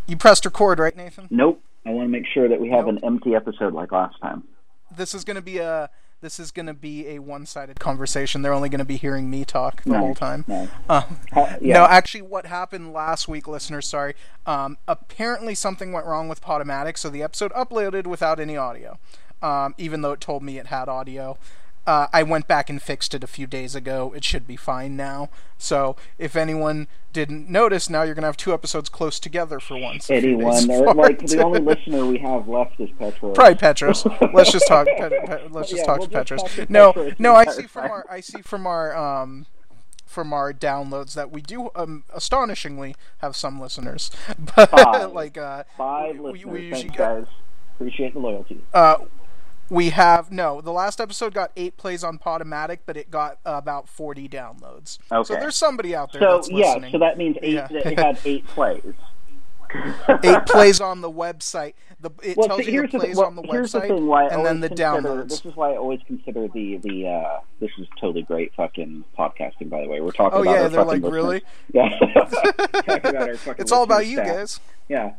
You pressed record, right, Nathan? Nope. I want to make sure that we have an empty episode like last time. This is going to be a one-sided conversation. They're only going to be hearing me talk the whole time. Nice. No, actually, what happened last week, listeners, sorry, apparently something went wrong with Podomatic, so the episode uploaded without any audio, even though it told me it had audio. I went back and fixed it a few days ago. It should be fine now. So if anyone didn't notice, now you're going to have two episodes close together for once. Anyone. The only listener we have left is Petros. Probably Petros. Let's just talk to Petros. No, I see from our downloads that we do astonishingly have some listeners. But five listeners. Thanks, guys. Appreciate the loyalty. We have, the last episode got 8 plays on Podomatic, but it got about 40 downloads. Okay. So there's somebody out there that's listening. Yeah, so that means it had 8 plays. 8 plays on the website. It tells you the plays on the website, and then the downloads. This is why I always consider the this is totally great fucking podcasting, by the way. We're talking about our they're fucking like, really? Yeah. Talking about our fucking it's all about you stats. guys. Yeah.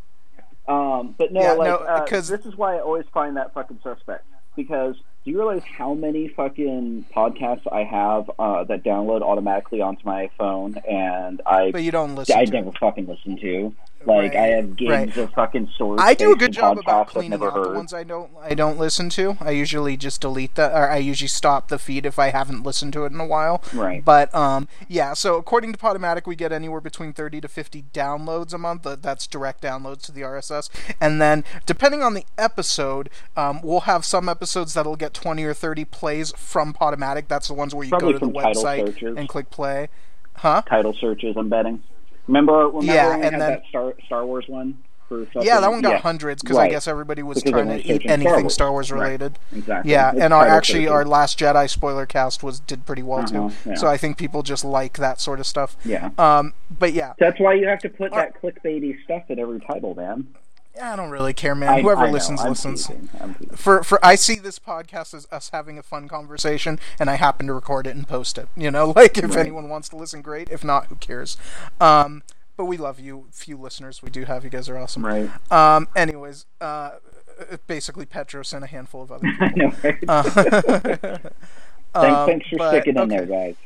But this is why I always find that fucking suspect. Because do you realize how many fucking podcasts I have that download automatically onto my phone, and but you don't listen. I never fucking listen to. Like, I have gigs of fucking storage. I do a good job about cleaning out the ones I don't listen to. I usually just delete that, or I usually stop the feed if I haven't listened to it in a while. Right. But so according to Podomatic, we get anywhere between 30 to 50 downloads a month. That's direct downloads to the RSS, and then depending on the episode, we'll have some episodes that'll get 20 or 30 plays from Podomatic. That's the ones where you go to the website and click play. Huh? Title searches, I'm betting. Remember when we had that Star Wars one? That one got hundreds, because I guess everybody was trying to eat anything Star Wars related. Right. Exactly. Yeah, and our Last Jedi spoiler cast did pretty well too. Yeah. So I think people just like that sort of stuff. Yeah. But yeah. That's why you have to put that clickbaity stuff in every title, man. I don't really care, man. Whoever listens. I'm teasing. I see this podcast as us having a fun conversation, and I happen to record it and post it. If anyone wants to listen, great. If not, who cares? But we love you, few listeners we do have. You guys are awesome. Right. Anyways, basically Petros and a handful of other people. I know, right? Thanks for sticking in there, guys.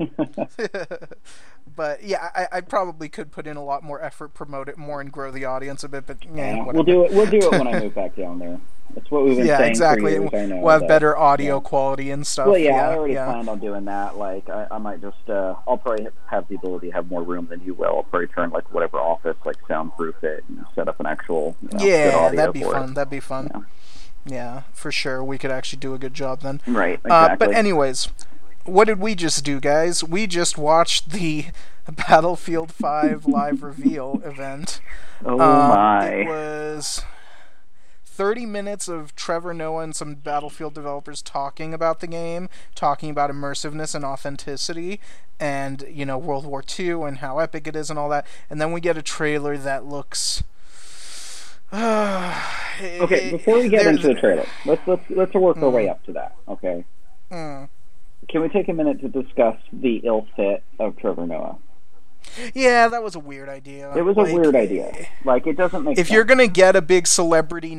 But yeah, I probably could put in a lot more effort, promote it more, and grow the audience a bit. But we'll do it. We'll do it when I move back down there. That's what we've been saying exactly. for years. I know, we'll have better audio quality and stuff. Well, I already planned on doing that. Like, I might just, I'll probably have the ability to have more room than you will. I'll probably turn whatever office, soundproof it, and set up an actual. Good audio that'd be fun. That'd be fun. Yeah, for sure. We could actually do a good job then. Right. Exactly. But anyways. What did we just do, guys? We just watched the Battlefield 5 live reveal event. Oh my. It was 30 minutes of Trevor Noah and some Battlefield developers talking about the game, talking about immersiveness and authenticity, and, World War II and how epic it is and all that. And then we get a trailer that looks... okay, before we get into the trailer, let's work our way up to that, okay? Can we take a minute to discuss the ill fit of Trevor Noah? Yeah, that was a weird idea. It was a weird idea. It doesn't make sense. If you're going to get a big celebrity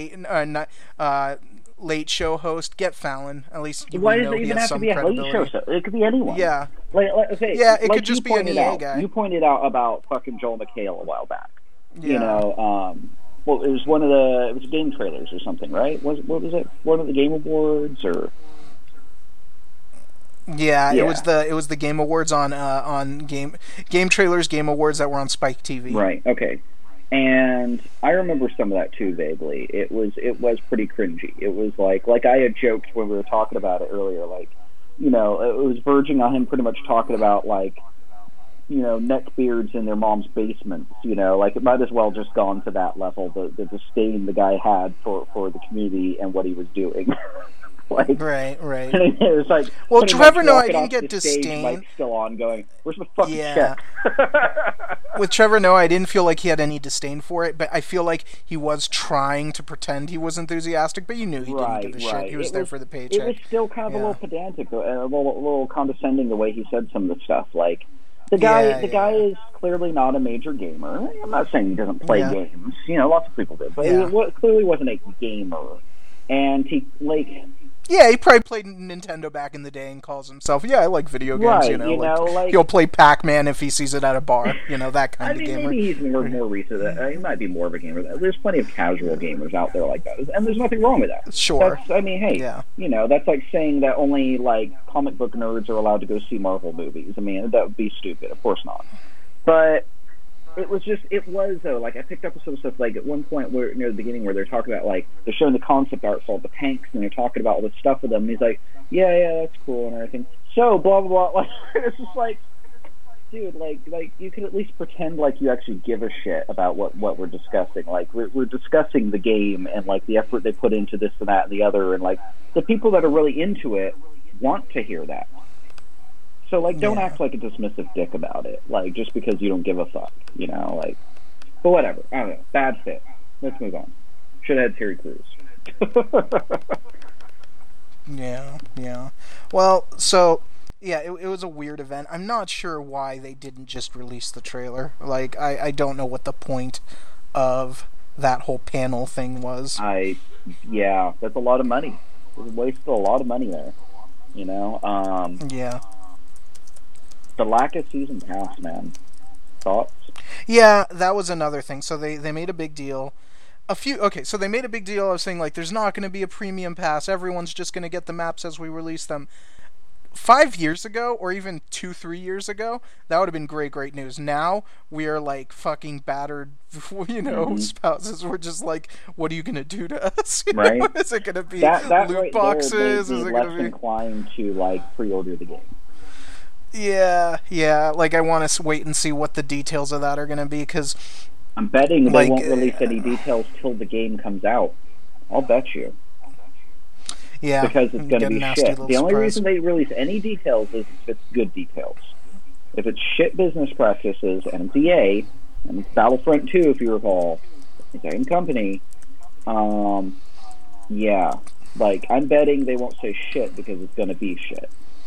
late show host, get Fallon. At least why does it even have to be a late show? It could be anyone. Yeah. It could just be an EA guy. You pointed out about fucking Joel McHale a while back. Yeah. It was it was game trailers or something, right? What was it? One of the Game Awards or... Yeah, it was the Game Awards on Game Trailers, Game Awards that were on Spike TV. Right. Okay. And I remember some of that too vaguely. It was pretty cringy. It was like I had joked when we were talking about it earlier. It was verging on him pretty much talking about neck beards in their mom's basements. It might as well just gone to that level. The disdain the guy had for the community and what he was doing. Right. It was well, Trevor Noah, I didn't get disdain. Still on, going, where's the fucking check? With Trevor Noah, I didn't feel like he had any disdain for it, but I feel like he was trying to pretend he was enthusiastic, but you knew he didn't give a shit. He was there for the paycheck. It was still kind of a little pedantic, a little condescending the way he said some of the stuff. The guy is clearly not a major gamer. I'm not saying he doesn't play games. You know, lots of people do, but he clearly wasn't a gamer. And he he probably played Nintendo back in the day and calls himself, I like video games, right, you know, he'll play Pac-Man if he sees it at a bar, you know, that kind of gamer. Maybe he's more recent. He might be more of a gamer. There's plenty of casual gamers out there like that, and there's nothing wrong with that. Sure. You know, that's like saying that only, like, comic book nerds are allowed to go see Marvel movies. I mean, that would be stupid. Of course not. But it was though, like, I picked up some stuff, like, at one point where near the beginning where they're talking about, like, they're showing the concept art for all the tanks, and they're talking about all this stuff with them, and he's like, yeah, that's cool and everything. So, blah, blah, blah. Like, it's just like, dude, like, you could at least pretend like you actually give a shit about what we're discussing. Like, we're discussing the game and, like, the effort they put into this and that and the other, and, like, the people that are really into it want to hear that. So, like, don't act like a dismissive dick about it, like, just because you don't give a fuck, you know, like, but whatever. I don't know. Bad fit. Let's move on. Should have had Terry Crews. Yeah. Well, so, it was a weird event. I'm not sure why they didn't just release the trailer. Like, I don't know what the point of that whole panel thing was. That's a lot of money. They wasted a lot of money there, you know? The lack of season pass, man. Thoughts? Yeah, that was another thing. So they made a big deal. So they made a big deal of saying, like, there's not going to be a premium pass. Everyone's just going to get the maps as we release them. 5 years ago, or even 2-3 years ago, that would have been great news. Now, we are, like, fucking battered, you know, spouses. We're just like, what are you going to do to us? You right? know? Is it going to be that loot right boxes? Is it less inclined to, like, pre-order the game? Yeah. Like, I want to wait and see what the details of that are going to be, because I'm betting they won't release any details till the game comes out. I'll bet you. Yeah. Because it's going to be shit. The only surprise. reason they release any details is if it's good details. If it's shit business practices, and it's EA, and it's Battlefront 2, if you recall, the same company, like, I'm betting they won't say shit because it's going to be shit.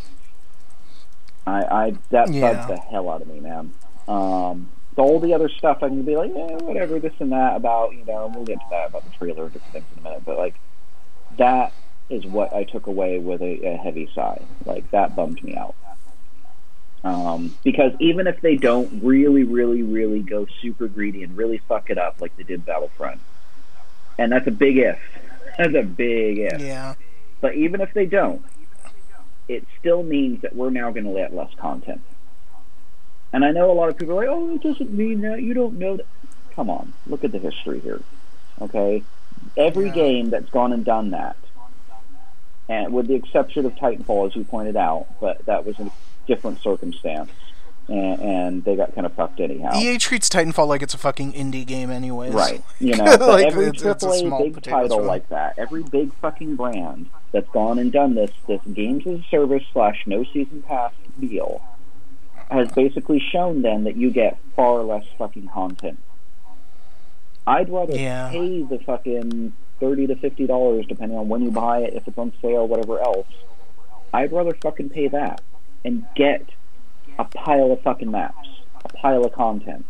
That bugs the hell out of me, man. All the other stuff, I can be like, whatever, this and that about, you know, and we'll get to that about the trailer and different things in a minute, but, like, that is what I took away with a heavy sigh. Like, that bummed me out. Because even if they don't really, really, really go super greedy and really fuck it up like they did Battlefront, and that's a big if. That's a big if. Yeah. But even if they don't, it still means that we're now going to let less content. And I know a lot of people are like, oh, it doesn't mean that. You don't know that. Come on. Look at the history here. Okay? Every game that's gone and done that, and with the exception of Titanfall, as you pointed out, but that was a different circumstance, and they got kind of fucked anyhow. EA treats Titanfall like it's a fucking indie game anyways. Right. You know, but like, every it's AAA big title like that, every big fucking brand that's gone and done this games as a service / no season pass deal has basically shown them that you get far less fucking content. I'd rather pay the fucking $30 to $50, depending on when you buy it, if it's on sale, whatever else. I'd rather fucking pay that and get a pile of fucking maps, a pile of content,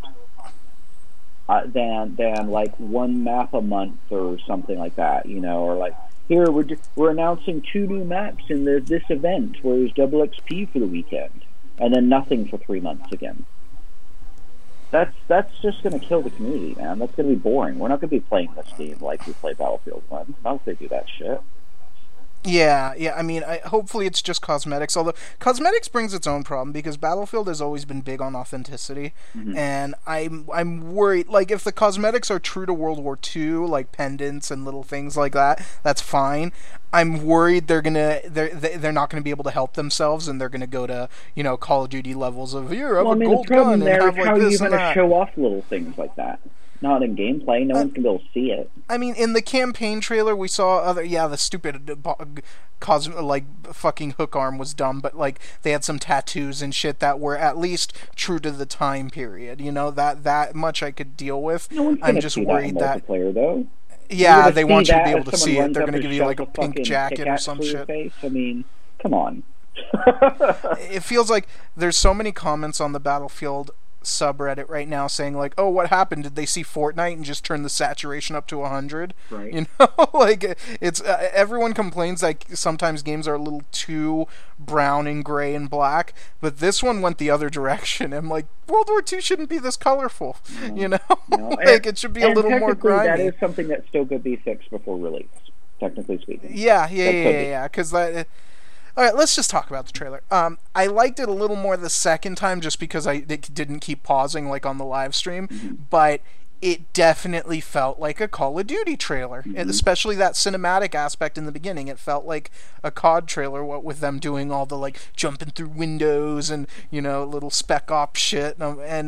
than like one map a month or something like that, you know, or like, here, we're announcing 2 new maps in this event where there's double XP for the weekend, and then nothing for 3 months again. That's just going to kill the community, man. That's going to be boring. We're not going to be playing this game like we play Battlefield 1. Not if they do that shit. Yeah. I mean, hopefully it's just cosmetics. Although cosmetics brings its own problem because Battlefield has always been big on authenticity, and I'm worried. Like, if the cosmetics are true to World War II, like pendants and little things like that, that's fine. I'm worried they're not gonna be able to help themselves, and they're gonna go to, you know, Call of Duty levels of here. I have a gold gun and have like this and that. How are you gonna show off little things like that? Not in gameplay. No one's gonna be able to see it. I mean, in the campaign trailer, we saw the stupid fucking hook arm was dumb, but like they had some tattoos and shit that were at least true to the time period. You know, that much I could deal with. No one's I'm just worried that multiplayer though. Yeah, they want you to be able to see it. They're gonna give you like a pink jacket or some shit. I mean, come on. It feels like there's so many comments on the Battlefield subreddit right now saying like, "Oh, what happened? Did they see Fortnite and just turn the saturation up to 100?" Right. You know, like it's everyone complains like sometimes games are a little too brown and gray and black, but this one went the other direction. I'm like, World War II shouldn't be this colorful. No. You know, No. like it should be a little more grimy. That is something that still could be fixed before release, technically speaking. Yeah. Because that. All right, let's just talk about the trailer. I liked it a little more the second time just because I didn't keep pausing like on the live stream, but it definitely felt like a Call of Duty trailer, especially that cinematic aspect in the beginning. It felt like a COD trailer, what with them doing all the like jumping through windows and little spec op shit, and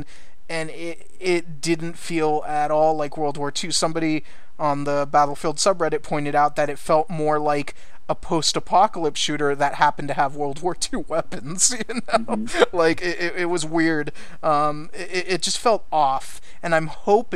it didn't feel at all like World War II. Somebody on the Battlefield subreddit pointed out that it felt more like a post-apocalypse shooter that happened to have World War II weapons, Like, it was weird. It just felt off, and I'm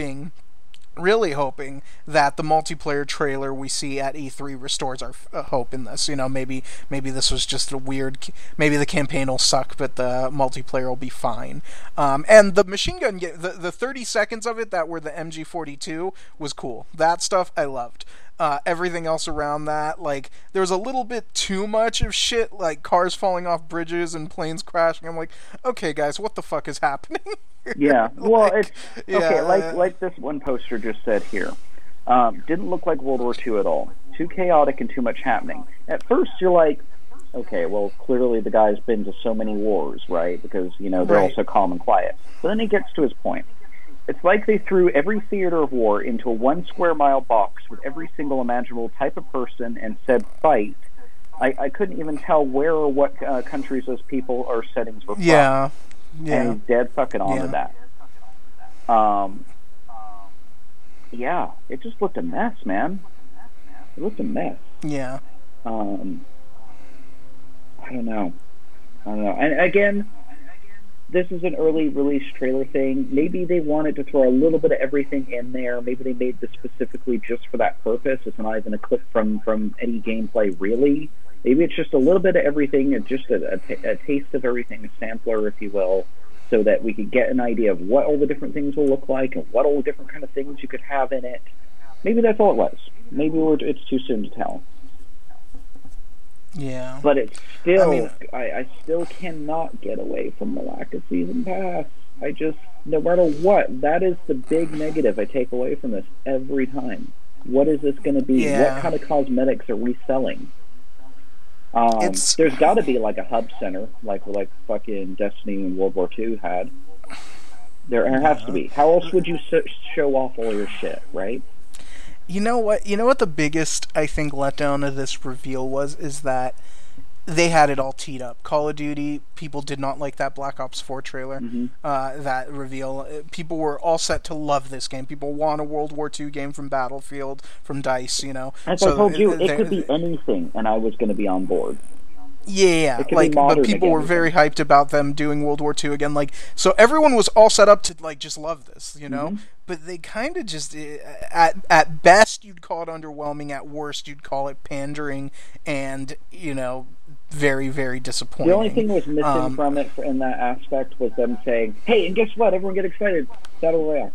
really hoping that the multiplayer trailer we see at E3 restores our hope in this. Maybe this was just a weird... Maybe the campaign will suck, but the multiplayer will be fine. And the machine gun... The 30 seconds of it that were the MG42 was cool. That stuff I loved. Everything else around that, like, there was a little bit too much of shit, like cars falling off bridges and planes crashing. I'm like, okay, guys, what the fuck is happening? Yeah, well, it's okay. Like this one poster just said here, didn't look like World War II at all. Too chaotic and too much happening. At first, you're like, okay, well, clearly the guy's been to so many wars, right? Because they're all so calm and quiet. But then he gets to his point. It's like they threw every theater of war into a 1 square mile box with every single imaginable type of person and said fight. I couldn't even tell where or what countries those people or settings were from. Yeah. And he's dead fucking on to that. Yeah, it just looked a mess, man. It looked a mess. Yeah. I don't know. And again, this is an early release trailer thing. Maybe they wanted to throw a little bit of everything in there. Maybe they made this specifically just for that purpose. It's not even a clip from any gameplay, really. Maybe it's just a little bit of everything, and just a taste of everything, a sampler, if you will, so that we could get an idea of what all the different things will look like and what all the different kind of things you could have in it. Maybe that's all it was. Maybe it's too soon to tell. Yeah. But it's still, I still cannot get away from the lack of season pass. I just, no matter what, that is the big negative I take away from this every time. What is this going to be? Yeah. What kind of cosmetics are we selling? There's got to be like a hub center, like fucking Destiny and World War II had. There has to be. How else would you show off all your shit, right? You know what the biggest, I think, letdown of this reveal is that they had it all teed up. Call of Duty, people did not like that Black Ops 4 trailer, that reveal. People were all set to love this game. People want a World War II game from Battlefield, from DICE, As I told you, it could be anything, and I was going to be on board. Yeah, but people were very hyped about them doing World War II again. So everyone was all set up to just love this, But they kind of just, at best, you'd call it underwhelming. At worst, you'd call it pandering, and very, very disappointing. The only thing that was missing from it in that aspect was them saying, "Hey, and guess what? Everyone get excited! Battle Royale."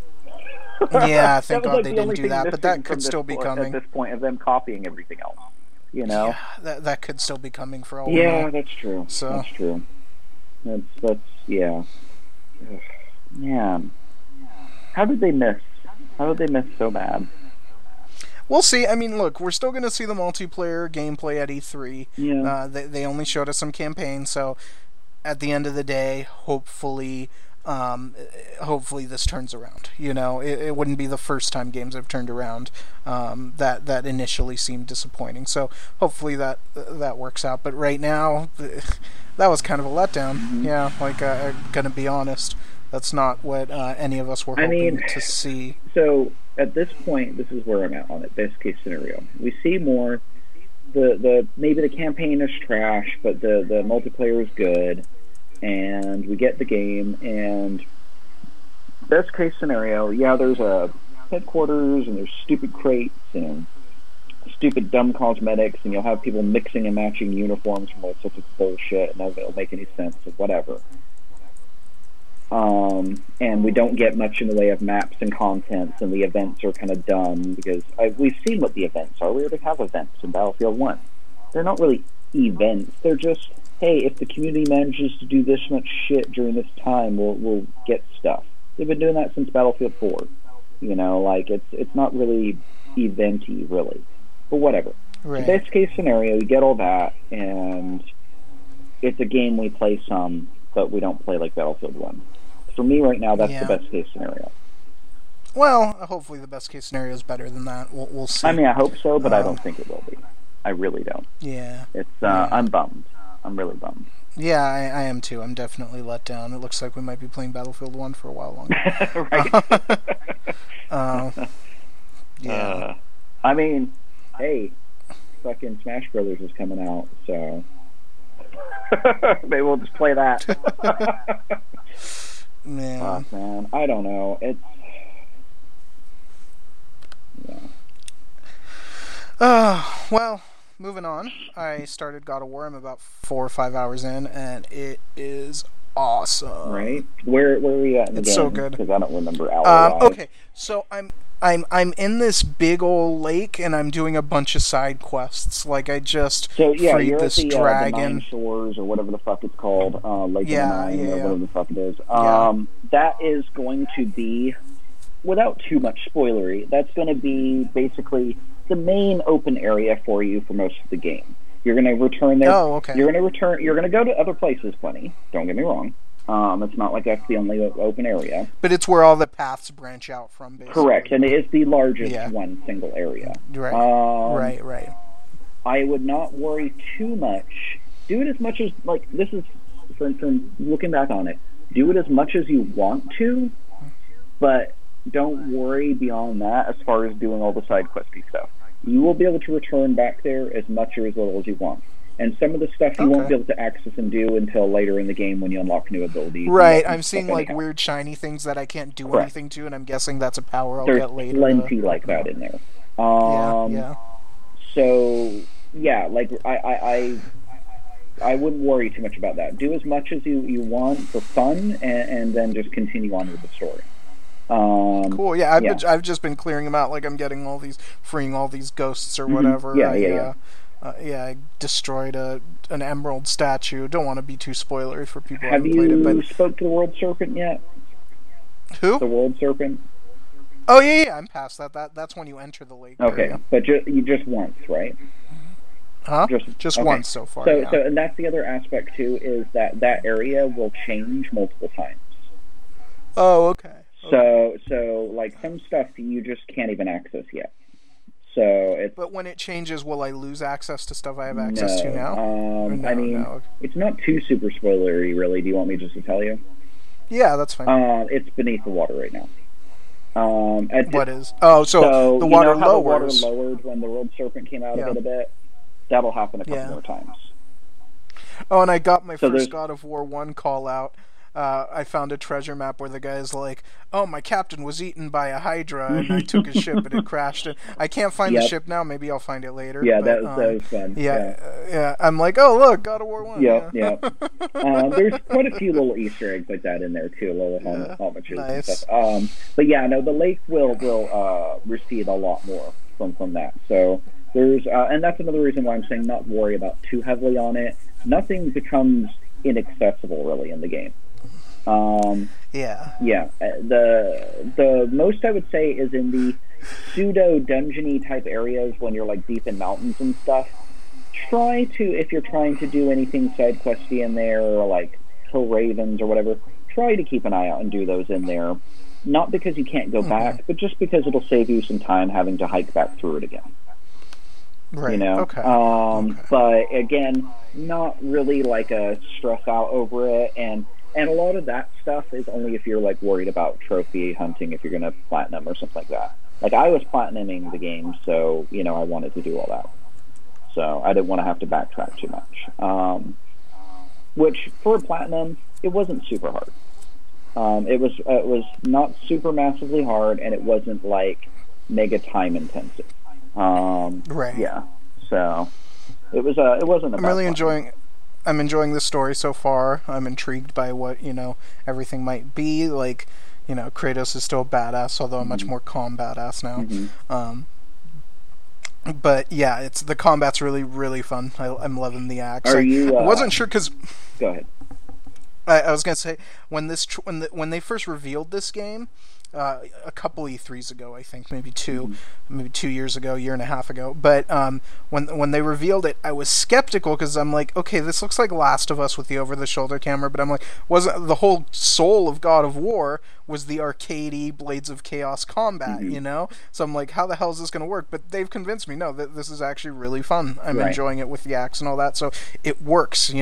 Yeah, thank God they didn't do that, but that could still be coming at this point of them copying everything else. Yeah, that could still be coming for all we know. Yeah, that's true. So. That's true. That's yeah. Ugh, man, how did they miss? How did they miss so bad? We'll see. I mean, look, we're still going to see the multiplayer gameplay at E3. Yeah. They only showed us some campaigns, so at the end of the day, hopefully this turns around. It wouldn't be the first time games have turned around that initially seemed disappointing. So hopefully that works out. But right now, that was kind of a letdown. Mm-hmm. Yeah, I'm gonna be honest. That's not what any of us were hoping to see. So at this point, this is where I'm at on it. Best case scenario, we see more. The maybe the campaign is trash, but the multiplayer is good. And we get the game, and best case scenario, there's a headquarters, and there's stupid crates, and stupid, dumb cosmetics, and you'll have people mixing and matching uniforms from all sorts of bullshit, and none of it will make any sense, or whatever. And we don't get much in the way of maps and contents, and the events are kind of dumb, because we've seen what the events are. We already have events in Battlefield 1. They're not really events, they're just, hey, if the community manages to do this much shit during this time, we'll get stuff. They've been doing that since Battlefield 4. You know, like, it's not really event-y, really. But whatever. Right. The best case scenario, we get all that, and it's a game we play some, but we don't play like Battlefield 1. For me right now, that's the best case scenario. Well, hopefully the best case scenario is better than that. We'll see. I mean, I hope so, but I don't think it will be. I really don't. Yeah. It's I'm bummed. I'm really bummed. Yeah, I am too. I'm definitely let down. It looks like we might be playing Battlefield 1 for a while longer. Right. Yeah. I mean, hey, fucking Smash Brothers is coming out, so maybe we'll just play that. Man. Fuck, man. I don't know. It's... Yeah. Well, moving on. I started God of War. I'm about 4 or 5 hours in, and it is awesome. Right? Where are we at in the game? It's so good. Because I don't remember hour-wise. Okay, so I'm in this big old lake, and I'm doing a bunch of side quests. Like, I just freed this dragon. The Nine Shores, or whatever the fuck it's called. Lake of the Nine, or whatever the fuck it is. That is going to be, without too much spoilery, that's going to be basically the main open area for you for most of the game. You're going to return there. Oh, okay. You're going to go to other places plenty. Don't get me wrong. It's not like that's the only open area. But it's where all the paths branch out from, basically. Correct, and it is the largest one single area. Right. Right. I would not worry too much. Do it as much as, like, this is, from looking back on it, do it as much as you want to, but don't worry beyond that as far as doing all the side questy stuff. You will be able to return back there as much or as little as you want. And some of the stuff you won't be able to access and do until later in the game when you unlock new abilities. Right, I'm seeing like weird shiny things that I can't do anything to, and I'm guessing that's a power I'll get later. There's plenty like that in there. So, yeah, like, I wouldn't worry too much about that. Do as much as you want for fun, and then just continue on with the story. Cool. Yeah, I've just been clearing them out. Like, I'm getting freeing all these ghosts or whatever. I destroyed an emerald statue. Don't want to be too spoilery for people who haven't played it. Have you spoke to the World Serpent yet? Who? The World Serpent. Oh yeah, I'm past that. That's when you enter the lake. Okay, area. but you just once, right? Huh? Just once so far. So and that's the other aspect too, is that area will change multiple times. Oh, okay. So like some stuff you just can't even access yet. But when it changes, will I lose access to stuff I have access to now? It's not too super spoilery, really. Do you want me just to tell you? Yeah, that's fine. It's beneath the water right now. What is? Oh, so the water lowers. The water lowered when the World Serpent came out a bit. That'll happen a couple more times. Oh, and I got my first God of War 1 call out. I found a treasure map where the guy's like, "Oh, my captain was eaten by a Hydra, and I took his ship, and it crashed." And I can't find the ship now. Maybe I'll find it later. Yeah, that was fun. Yeah. I'm like, "Oh, look, God of War 1." Yeah. There's quite a few little Easter eggs like that in there too, little homages and stuff. But yeah, no, the lake will receive a lot more from that. So there's, and that's another reason why I'm saying not worry about too heavily on it. Nothing becomes inaccessible really in the game. The most I would say is in the pseudo dungeony type areas when you're like deep in mountains and stuff. Try to, if you're trying to do anything side questy in there or like kill ravens or whatever, try to keep an eye out and do those in there. Not because you can't go back, but just because it'll save you some time having to hike back through it again. Right. You know? But again, not really like a stress out over it, and a lot of that stuff is only if you're like worried about trophy hunting, if you're going to platinum or something like that. Like I was platinuming the game, so I wanted to do all that. So I didn't want to have to backtrack too much. Which for a platinum, it wasn't super hard. It was not super massively hard, and it wasn't like mega time intensive. Right. Yeah. So it wasn't. I'm really enjoying. I'm enjoying the story so far. I'm intrigued by what everything might be. Like, Kratos is still a badass, although a much more calm badass now. Mm-hmm. But yeah, the combat's really, really fun. I'm loving the axe. Are you? I wasn't sure because. Go ahead. I was gonna say when they first revealed this game, a couple E3s ago, I think maybe 2 years ago, year and a half ago. But when they revealed it, I was skeptical because I'm like, okay, this looks like Last of Us with the over-the-shoulder camera, but I'm like, wasn't the whole soul of God of War was the arcadey Blades of Chaos combat, So I'm like, how the hell is this going to work? But they've convinced me, no, that this is actually really fun. I'm enjoying it with the axe and all that, so it works,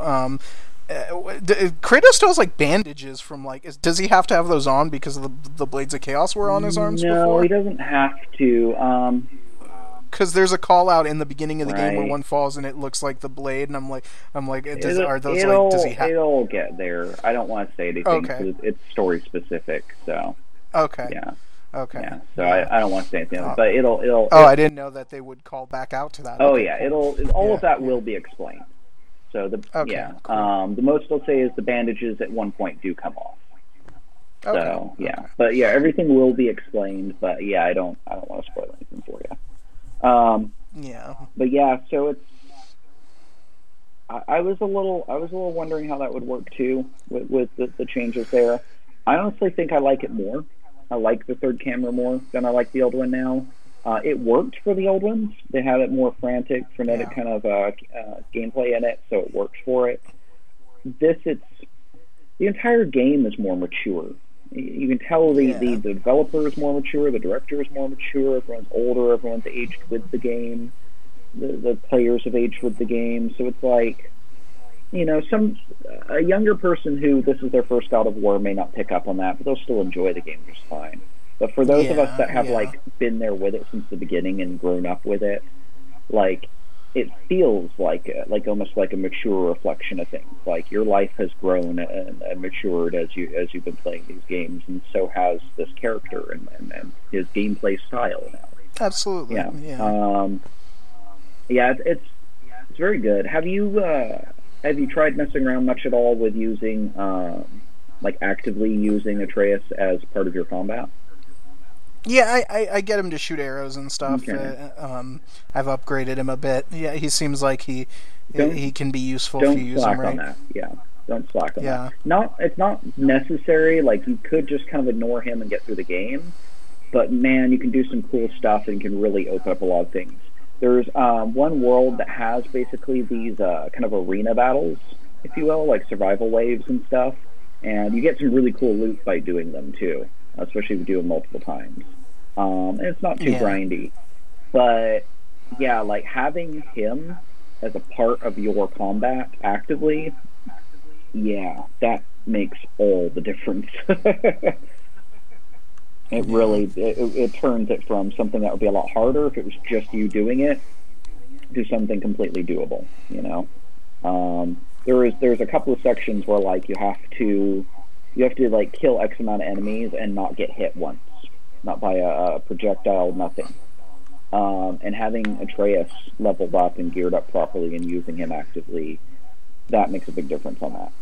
Kratos still has bandages from does he have to have those on because of the Blades of Chaos were on his arms before? No, he doesn't have to. Because there's a call out in the beginning of the game where one falls and it looks like the blade, and I'm like, does he have? It'll get there. I don't want to say anything because it's story specific. So okay, yeah, okay, yeah. So I don't want to say anything, but it'll. I didn't know that they would call back out to that. Oh yeah, all of that will be explained. So cool. The most they'll say is the bandages at one point do come off. Okay. So yeah, but yeah, everything will be explained. But yeah, I don't want to spoil anything for you. Yeah. But yeah, so it's. I was a little wondering how that would work too with the changes there. I honestly think I like it more. I like the third camera more than I like the old one now. It worked for the old ones. They had it more frantic, frenetic kind of gameplay in it, so it works for it. The entire game is more mature. You can tell the developer is more mature, the director is more mature, everyone's older, everyone's aged with the game, the players have aged with the game, so it's like, a younger person who this is their first God of War may not pick up on that, but they'll still enjoy the game just fine. But for those of us that have been there with it since the beginning and grown up with it, it feels like almost like a mature reflection of things. Like your life has grown and matured as you've been playing these games, and so has this character and his gameplay style now. Absolutely. Yeah. It's very good. Have you tried messing around much at all with using actively using Atreus as part of your combat? Yeah, I get him to shoot arrows and stuff. Okay. I've upgraded him a bit. Yeah, he seems like he can be useful if you use him right. Don't slack on that. Yeah, don't slack on that. It's not necessary. You could just kind of ignore him and get through the game. But man, you can do some cool stuff and can really open up a lot of things. There's one world that has basically these kind of arena battles, if you will, like survival waves and stuff. And you get some really cool loot by doing them too, especially if you do them multiple times. And it's not too grindy. But yeah, having him as a part of your combat actively, that makes all the difference. It turns it from something that would be a lot harder if it was just you doing it to something completely doable, There's a couple of sections where you have to kill X amount of enemies and not get hit once, not by a projectile, nothing. And having Atreus leveled up and geared up properly and using him actively, that makes a big difference on that.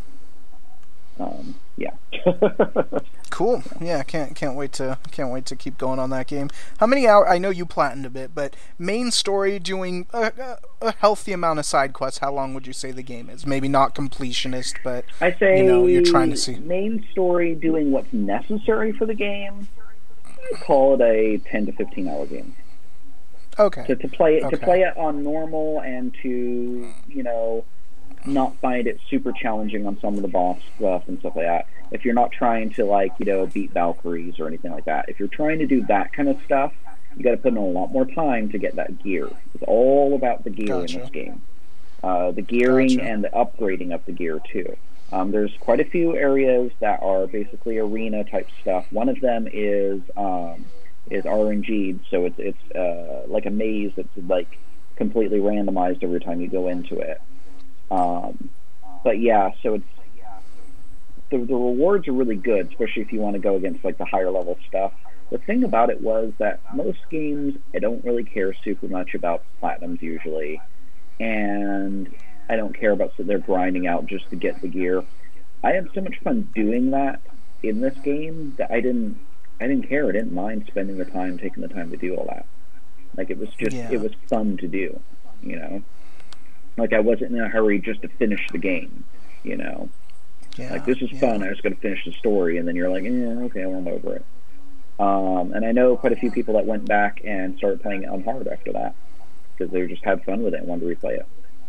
Cool. Yeah, can't wait to keep going on that game. How many hours? I know you platinumed a bit, but main story doing a healthy amount of side quests. How long would you say the game is? Maybe not completionist, but I say you're trying to see main story doing what's necessary for the game. I'd call it a 10 to 15 hour game. Okay. To play it on normal and to not find it super challenging on some of the boss stuff and stuff like that. If you're not trying to beat Valkyries or anything like that, if you're trying to do that kind of stuff, you got to put in a lot more time to get that gear. It's all about the gear in this game, the gearing and the upgrading of the gear too. There's quite a few areas that are basically arena type stuff. One of them is RNG'd, so it's like a maze that's completely randomized every time you go into it. But yeah, so the rewards are really good, especially if you want to go against like the higher level stuff. The thing about it was that most games, I don't really care super much about platinums usually, and I don't care about sitting there grinding out just to get the gear. I had so much fun doing that in this game that I didn't care. I didn't mind spending the time, taking the time to do all that. Like, it was just, it was fun to do, you know? Like, I wasn't in a hurry just to finish the game, you know? Like, this is fun, I was going to finish the story, and then you're like, okay, I'm over it. And I know quite a few people that went back and started playing it on hard after that, because they just had fun with it and wanted to replay it.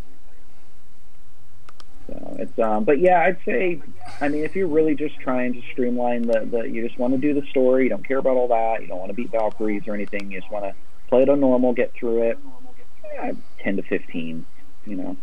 So it's but yeah, I'd say, I mean, if you're really just trying to streamline you just want to do the story, you don't care about all that, you don't want to beat Valkyries or anything, you just want to play it on normal, get through it, 10 to 15, you know.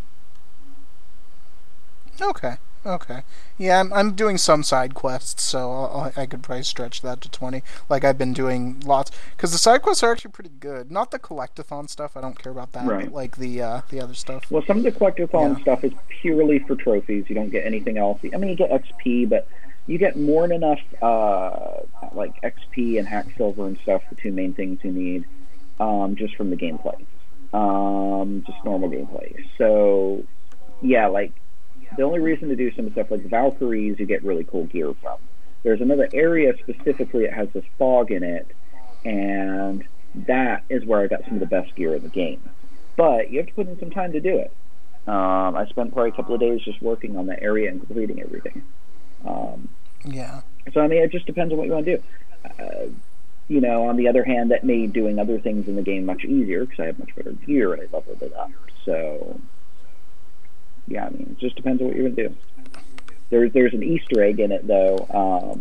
Okay. Yeah, I'm doing some side quests, so I could probably stretch that to 20. Like, I've been doing lots, because the side quests are actually pretty good. Not the collectathon stuff, I don't care about that, but like the other stuff. Well, some of the collectathon stuff is purely for trophies. You don't get anything else. I mean, you get XP, but you get more than enough like XP and hack silver and stuff, the two main things you need, just from the gameplay. Just normal gameplay. So, yeah, like, the only reason to do some stuff like the Valkyries, you get really cool gear from. There's another area specifically that has this fog in it, and that is where I got some of the best gear in the game. But you have to put in some time to do it. I spent probably a couple of days just working on that area and completing everything. So, I mean, it just depends on what you want to do. You know, on the other hand, that made doing other things in the game much easier, because I have much better gear and I leveled it up. So, yeah, I mean, it just depends on what you're going to do. There's an Easter egg in it, though.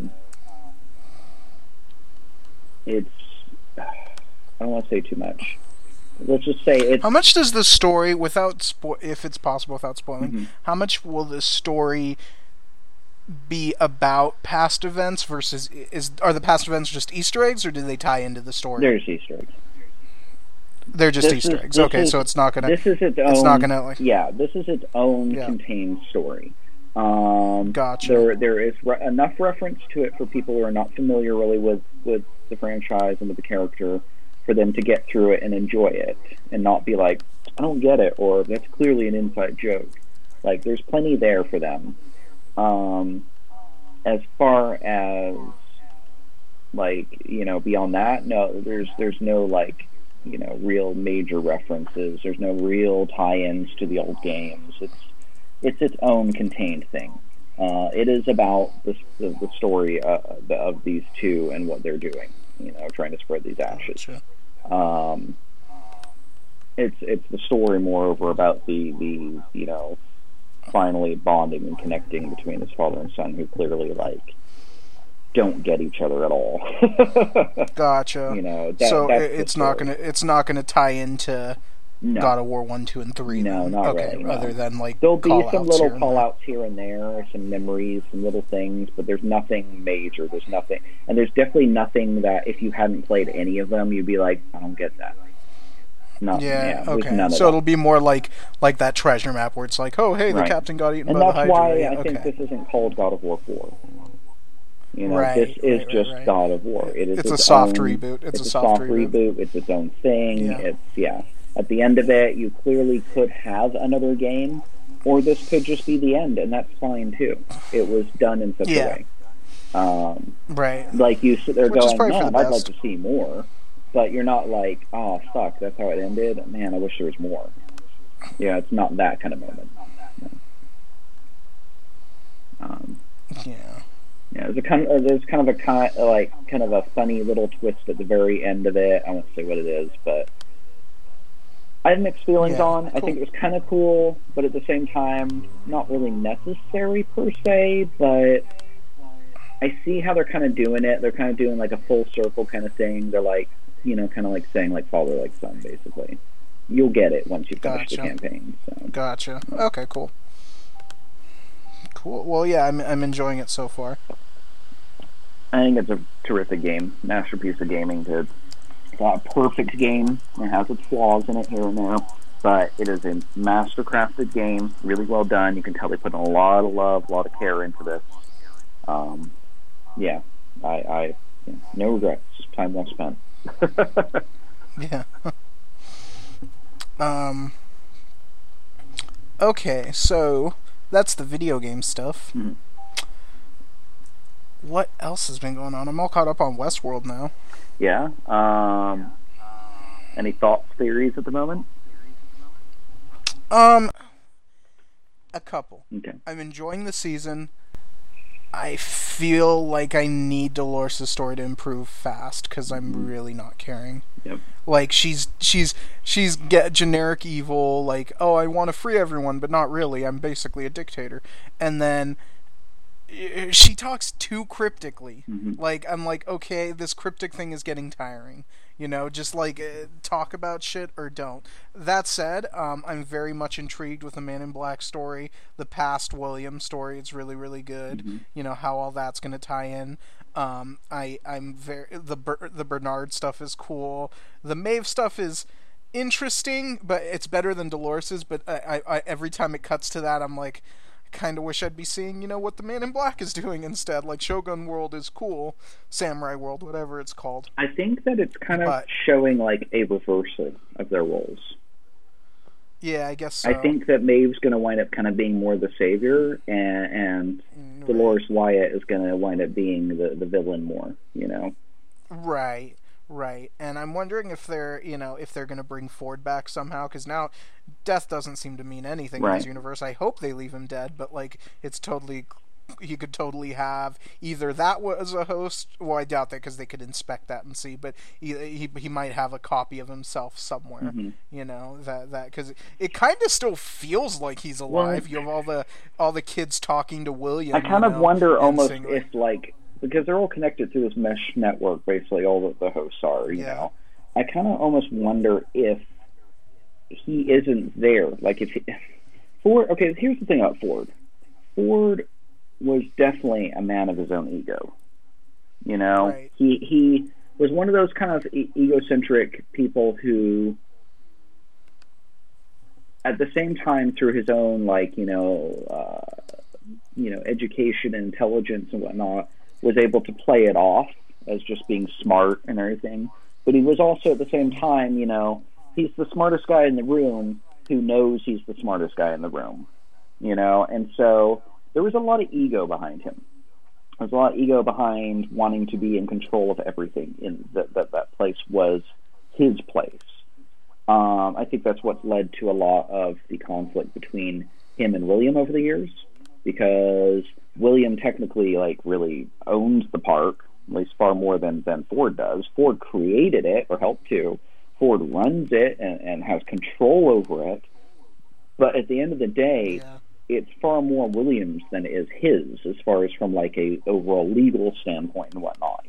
It's... I don't want to say too much. Let's just say it's... How much does the story, without if it's possible without spoiling, how much will the story be about past events versus... Are the past events just Easter eggs, or do they tie into the story? There's Easter eggs. They're just Easter eggs. Okay, so it's not gonna. This is its own. It's not gonna. Like, this is its own contained story. Gotcha. There is enough reference to it for people who are not familiar really with the franchise and with the character, for them to get through it and enjoy it, and not be like, I don't get it, or that's clearly an inside joke. Like, there's plenty there for them. As far as, like, you know, beyond that, no, there's no, like, you know, real major references. There's no real tie-ins to the old games. It's its own contained thing. It is about the story of these two and what they're doing. You know, trying to spread these ashes. It's the story, moreover, about the you know, finally bonding and connecting between his father and son, who clearly, like, don't get each other at all. Gotcha. You know, so it's not gonna tie into God of War 1, 2, and 3. No, not really. No. Other than, like, there'll be some little call-outs here and there, some memories, some little things, but there's nothing major. There's nothing, and there's definitely nothing that if you hadn't played any of them, you'd be like, I don't get that. Nothing. Yeah. Okay. So it'll be more like that treasure map where it's like, oh, hey, the captain got eaten by the Hydra. And that's why I think this isn't called God of War 4. You know, this is just God of War. It's a soft reboot. It's a soft reboot. It's its own thing. It's at the end of it, you clearly could have another game, or this could just be the end, and that's fine too. It was done in such a way. Like, you sit there going, man, I'd like to see more, but you're not like, oh, fuck, that's how it ended? Man, I wish there was more. Yeah, it's not that kind of moment. Yeah, there's kind of a funny little twist at the very end of it. I won't say what it is, but I had mixed feelings on. Cool. I think it was kind of cool, but at the same time, not really necessary per se. But I see how they're kind of doing it. They're kind of doing like a full circle kind of thing. They're like, you know, kind of like saying like father like son, basically. You'll get it once you finish the campaign. So. Gotcha. Okay, cool. Cool. Well, yeah, I'm enjoying it so far. I think it's a terrific game, masterpiece of gaming. It's not a perfect game. It has its flaws in it here and there, but it is a master-crafted game, really well done. You can tell they put in a lot of love, a lot of care into this. Yeah, I no regrets. Time well spent. Yeah. Okay, so that's the video game stuff. Mhm. What else has been going on? I'm all caught up on Westworld now. Yeah. Any thoughts, theories at the moment? A couple. Okay. I'm enjoying the season. I feel like I need Dolores' story to improve fast because I'm really not caring. Yep. Like she's get generic evil. Like, oh, I want to free everyone, but not really. I'm basically a dictator. And then she talks too cryptically. Like, I'm like, okay, this cryptic thing is getting tiring. You know, just like talk about shit or don't. That said, I'm very much intrigued with the Man in Black story, the past William story. It's really, really good. You know how all that's going to tie in. I'm very the Bernard stuff is cool. The Maeve stuff is interesting, but it's better than Dolores's. But I every time it cuts to that, I'm like, kind of wish I'd be seeing, what the Man in Black is doing instead. Like, Shogun World is cool, Samurai World, whatever it's called. I think that it's kind of showing like a reversal of their roles. Yeah, I guess so. I think that Maeve's going to wind up kind of being more the savior, and Dolores Wyatt is going to wind up being the villain more, Right. Right, and I'm wondering if they're going to bring Ford back somehow, because now death doesn't seem to mean anything in this universe. I hope they leave him dead, but like he could totally have either that was a host. Well, I doubt that because they could inspect that and see, but he might have a copy of himself somewhere. That because it kind of still feels like he's alive. You have all the kids talking to William. I kind of wonder almost if like. Because they're all connected through this mesh network, basically, all the hosts are, you know. I kind of almost wonder if he isn't there. Like, if Ford... Okay, here's the thing about Ford. Ford was definitely a man of his own ego. Right. He was one of those kind of egocentric people who, at the same time, through his own, like, education and intelligence and whatnot, was able to play it off as just being smart and everything. But he was also, at the same time, he's the smartest guy in the room who knows he's the smartest guy in the room. And so there was a lot of ego behind him. There was a lot of ego behind wanting to be in control of everything. In that place was his place. I think that's what led to a lot of the conflict between him and William over the years, because William technically, like, really owns the park, at least far more than Ford does. Ford created it, or helped to. Ford runs it and has control over it. But at the end of the day, it's far more William's than it is his, as far as from, like, a overall legal standpoint and whatnot,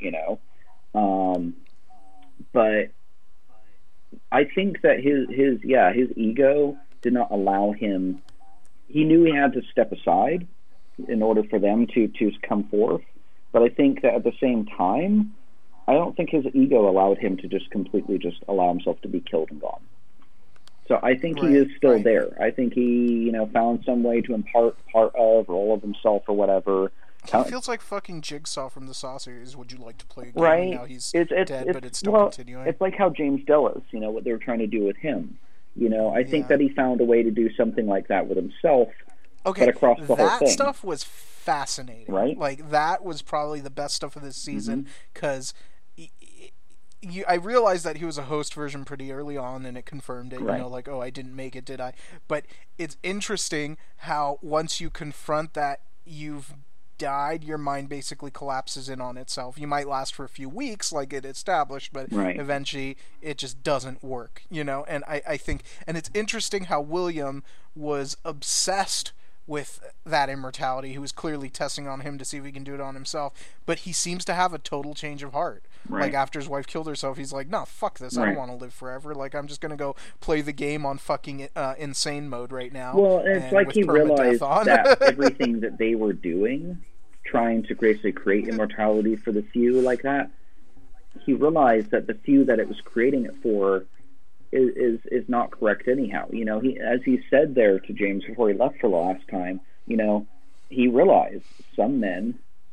But I think that his ego did not allow him... He knew he had to step aside in order for them to come forth. But I think that at the same time, I don't think his ego allowed him to just completely just allow himself to be killed and gone. So I think he is still there. I think he, found some way to impart part of or all of himself or whatever. It feels like fucking Jigsaw from the Saw series. Would you like to play a game? Right. Now he's dead, but it's still continuing. It's like how James Delos, what they were trying to do with him. I think that he found a way to do something like that with himself. Okay, but across the whole thing. That stuff was fascinating. Right? Like, that was probably the best stuff of this season, because I realized that he was a host version pretty early on, and it confirmed it. Right. Like, oh, I didn't make it, did I? But it's interesting how once you confront that you've died, your mind basically collapses in on itself. You might last for a few weeks, like it established, but eventually it just doesn't work, And I think, and it's interesting how William was obsessed with that immortality. He was clearly testing on him to see if he can do it on himself, but he seems to have a total change of heart. Like, after his wife killed herself, he's like, no, fuck this, I don't want to live forever. Like, I'm just gonna go play the game on fucking insane mode right now. Well, and it's like he realized that everything that they were doing, trying to basically create immortality for the few like that, he realized that the few that it was creating it for is not correct anyhow. He, as he said there to James before he left for the last time, he realized some men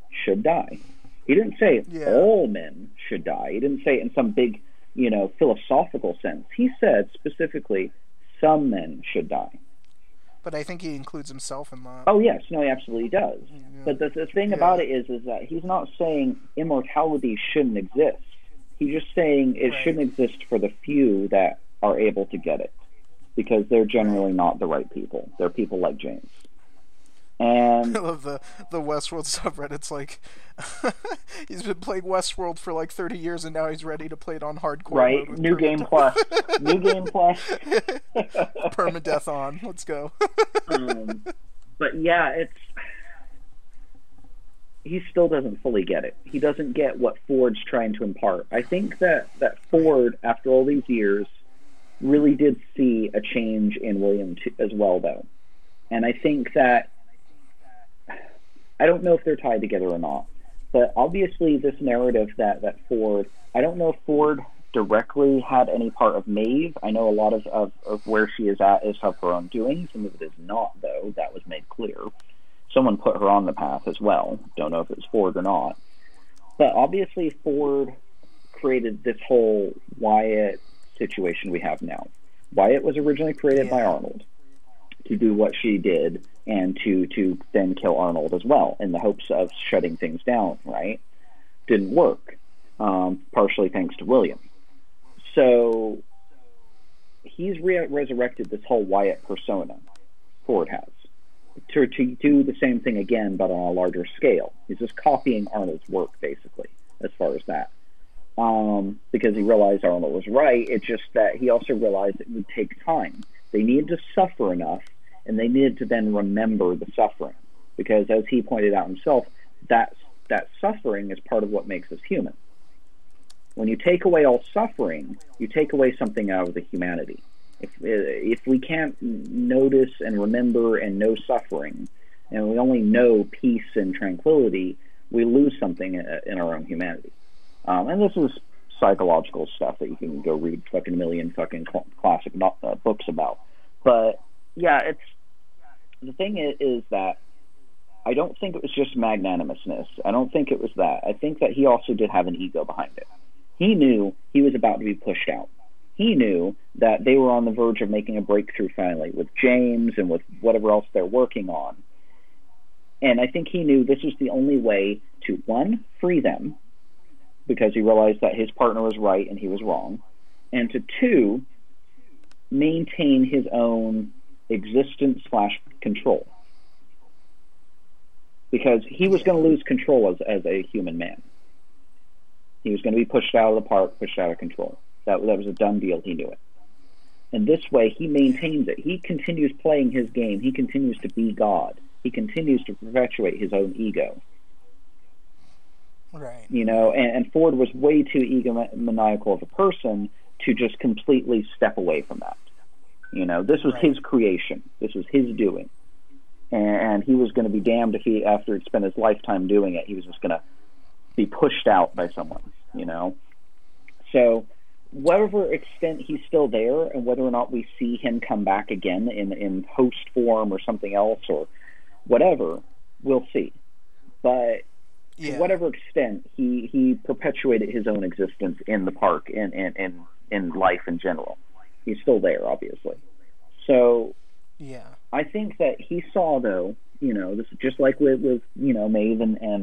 should die. He didn't say Yeah. all men should die. He didn't say it in some big, philosophical sense. He said specifically some men should die. But I think he includes himself in that. Oh, yes. No, he absolutely does. Yeah. But the thing about it is that he's not saying immortality shouldn't exist. He's just saying it shouldn't exist for the few that are able to get it, because they're generally not the right people. They're people like James. And I love the Westworld subreddit's like, he's been playing Westworld for like 30 years and now he's ready to play it on hardcore. right, Mode with New Game Plus. New Game Plus. Permadeath on. Let's go. But yeah, he still doesn't fully get it. He doesn't get what Ford's trying to impart. I think that Ford, after all these years, really did see a change in William as well, though. And I think that, I don't know if they're tied together or not, but obviously this narrative that Ford, I don't know if Ford directly had any part of Maeve. I know a lot of where she is at is of her own doing. Some of it is not, though. That was made clear. Someone put her on the path as well. Don't know if it was Ford or not. But obviously Ford created this whole Wyatt situation we have now. Wyatt was originally created by Arnold to do what she did and to then kill Arnold as well in the hopes of shutting things down, right? Didn't work, partially thanks to William. So he's resurrected this whole Wyatt persona, Ford has, to do the same thing again, but on a larger scale. He's just copying Arnold's work, basically, as far as that. Because he realized Arnold was right. It's just that he also realized it would take time. They needed to suffer enough, and they needed to then remember the suffering. Because, as he pointed out himself, that suffering is part of what makes us human. When you take away all suffering, you take away something out of the humanity. If we can't notice and remember and know suffering, and we only know peace and tranquility, we lose something in our own humanity. And this is psychological stuff that you can go read fucking million fucking classic books about. But yeah, the thing is that I don't think it was just magnanimousness. I don't think it was that. I think that he also did have an ego behind it. He knew he was about to be pushed out. He knew that they were on the verge of making a breakthrough finally with James and with whatever else they're working on. And I think he knew this was the only way to, one, free them, because he realized that his partner was right and he was wrong, and to, two, maintain his own existence / control. Because he was going to lose control as a human man. He was going to be pushed out of the park, pushed out of control. That was a done deal. He knew it. And this way, he maintains it. He continues playing his game. He continues to be God. He continues to perpetuate his own ego. Right. And Ford was way too egomaniacal of a person to just completely step away from that. This was his creation. This was his doing. And he was going to be damned if after he'd spent his lifetime doing it, he was just going to be pushed out by someone, So, whatever extent he's still there, and whether or not we see him come back again in host form or something else or whatever, we'll see. But to whatever extent, he perpetuated his own existence in the park and in life in general. He's still there, obviously. So, I think that he saw, though, this is just like with Maeve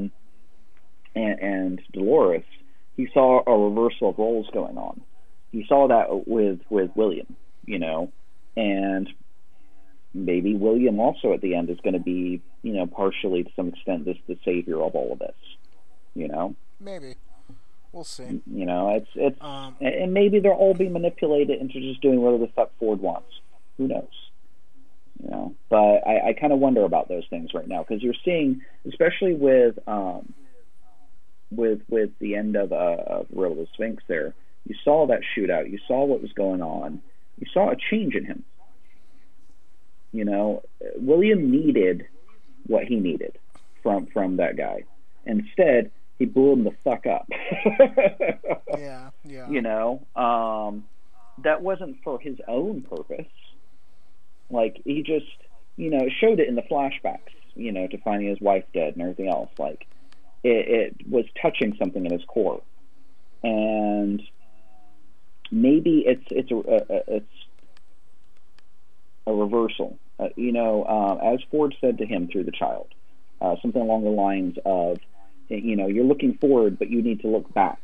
and Dolores, he saw a reversal of roles going on. He saw that with William, and maybe William also at the end is going to be, partially to some extent the savior of all of this, Maybe. We'll see. It's and maybe they'll all be manipulated into just doing whatever the fuck Ford wants. Who knows? But I kind of wonder about those things right now, because you're seeing, especially with the end of Riddle of the Sphinx there, you saw that shootout, you saw what was going on, you saw a change in him. William needed what he needed from that guy. Instead, he blew him the fuck up. Yeah. That wasn't for his own purpose. Like, he just, showed it in the flashbacks, to finding his wife dead and everything else. Like, it was touching something in his core, and maybe it's a reversal. As Ford said to him through the child, something along the lines of, you're looking forward, but you need to look back.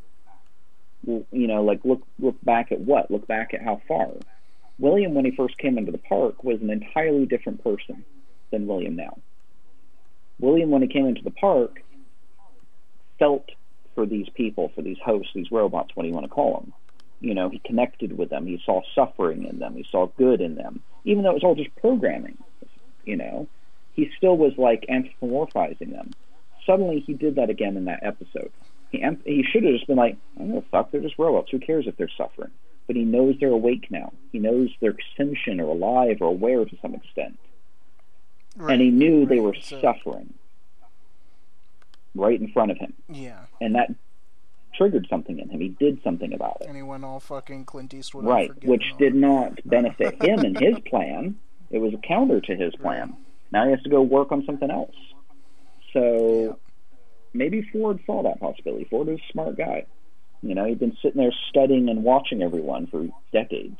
Look back at what? Look back at how far? William, when he first came into the park, was an entirely different person than William now. William, when he came into the park, felt for these people, for these hosts, these robots, what do you want to call them. He connected with them. He saw suffering in them. He saw good in them. Even though it was all just programming, he still was like anthropomorphizing them. Suddenly he did that again in that episode. He should have just been like, I don't know, fuck, they're just robots. Who cares if they're suffering? But he knows they're awake now. He knows they're sentient or alive or aware to some extent. Right, and he knew they were suffering right in front of him. Yeah. And that triggered something in him. He did something about it. And he went all fucking Clint Eastwood. Right, which did not benefit him and his plan. It was a counter to his plan. Right. Now he has to go work on something else. So maybe Ford saw that possibility. Ford is a smart guy. He'd been sitting there studying and watching everyone for decades.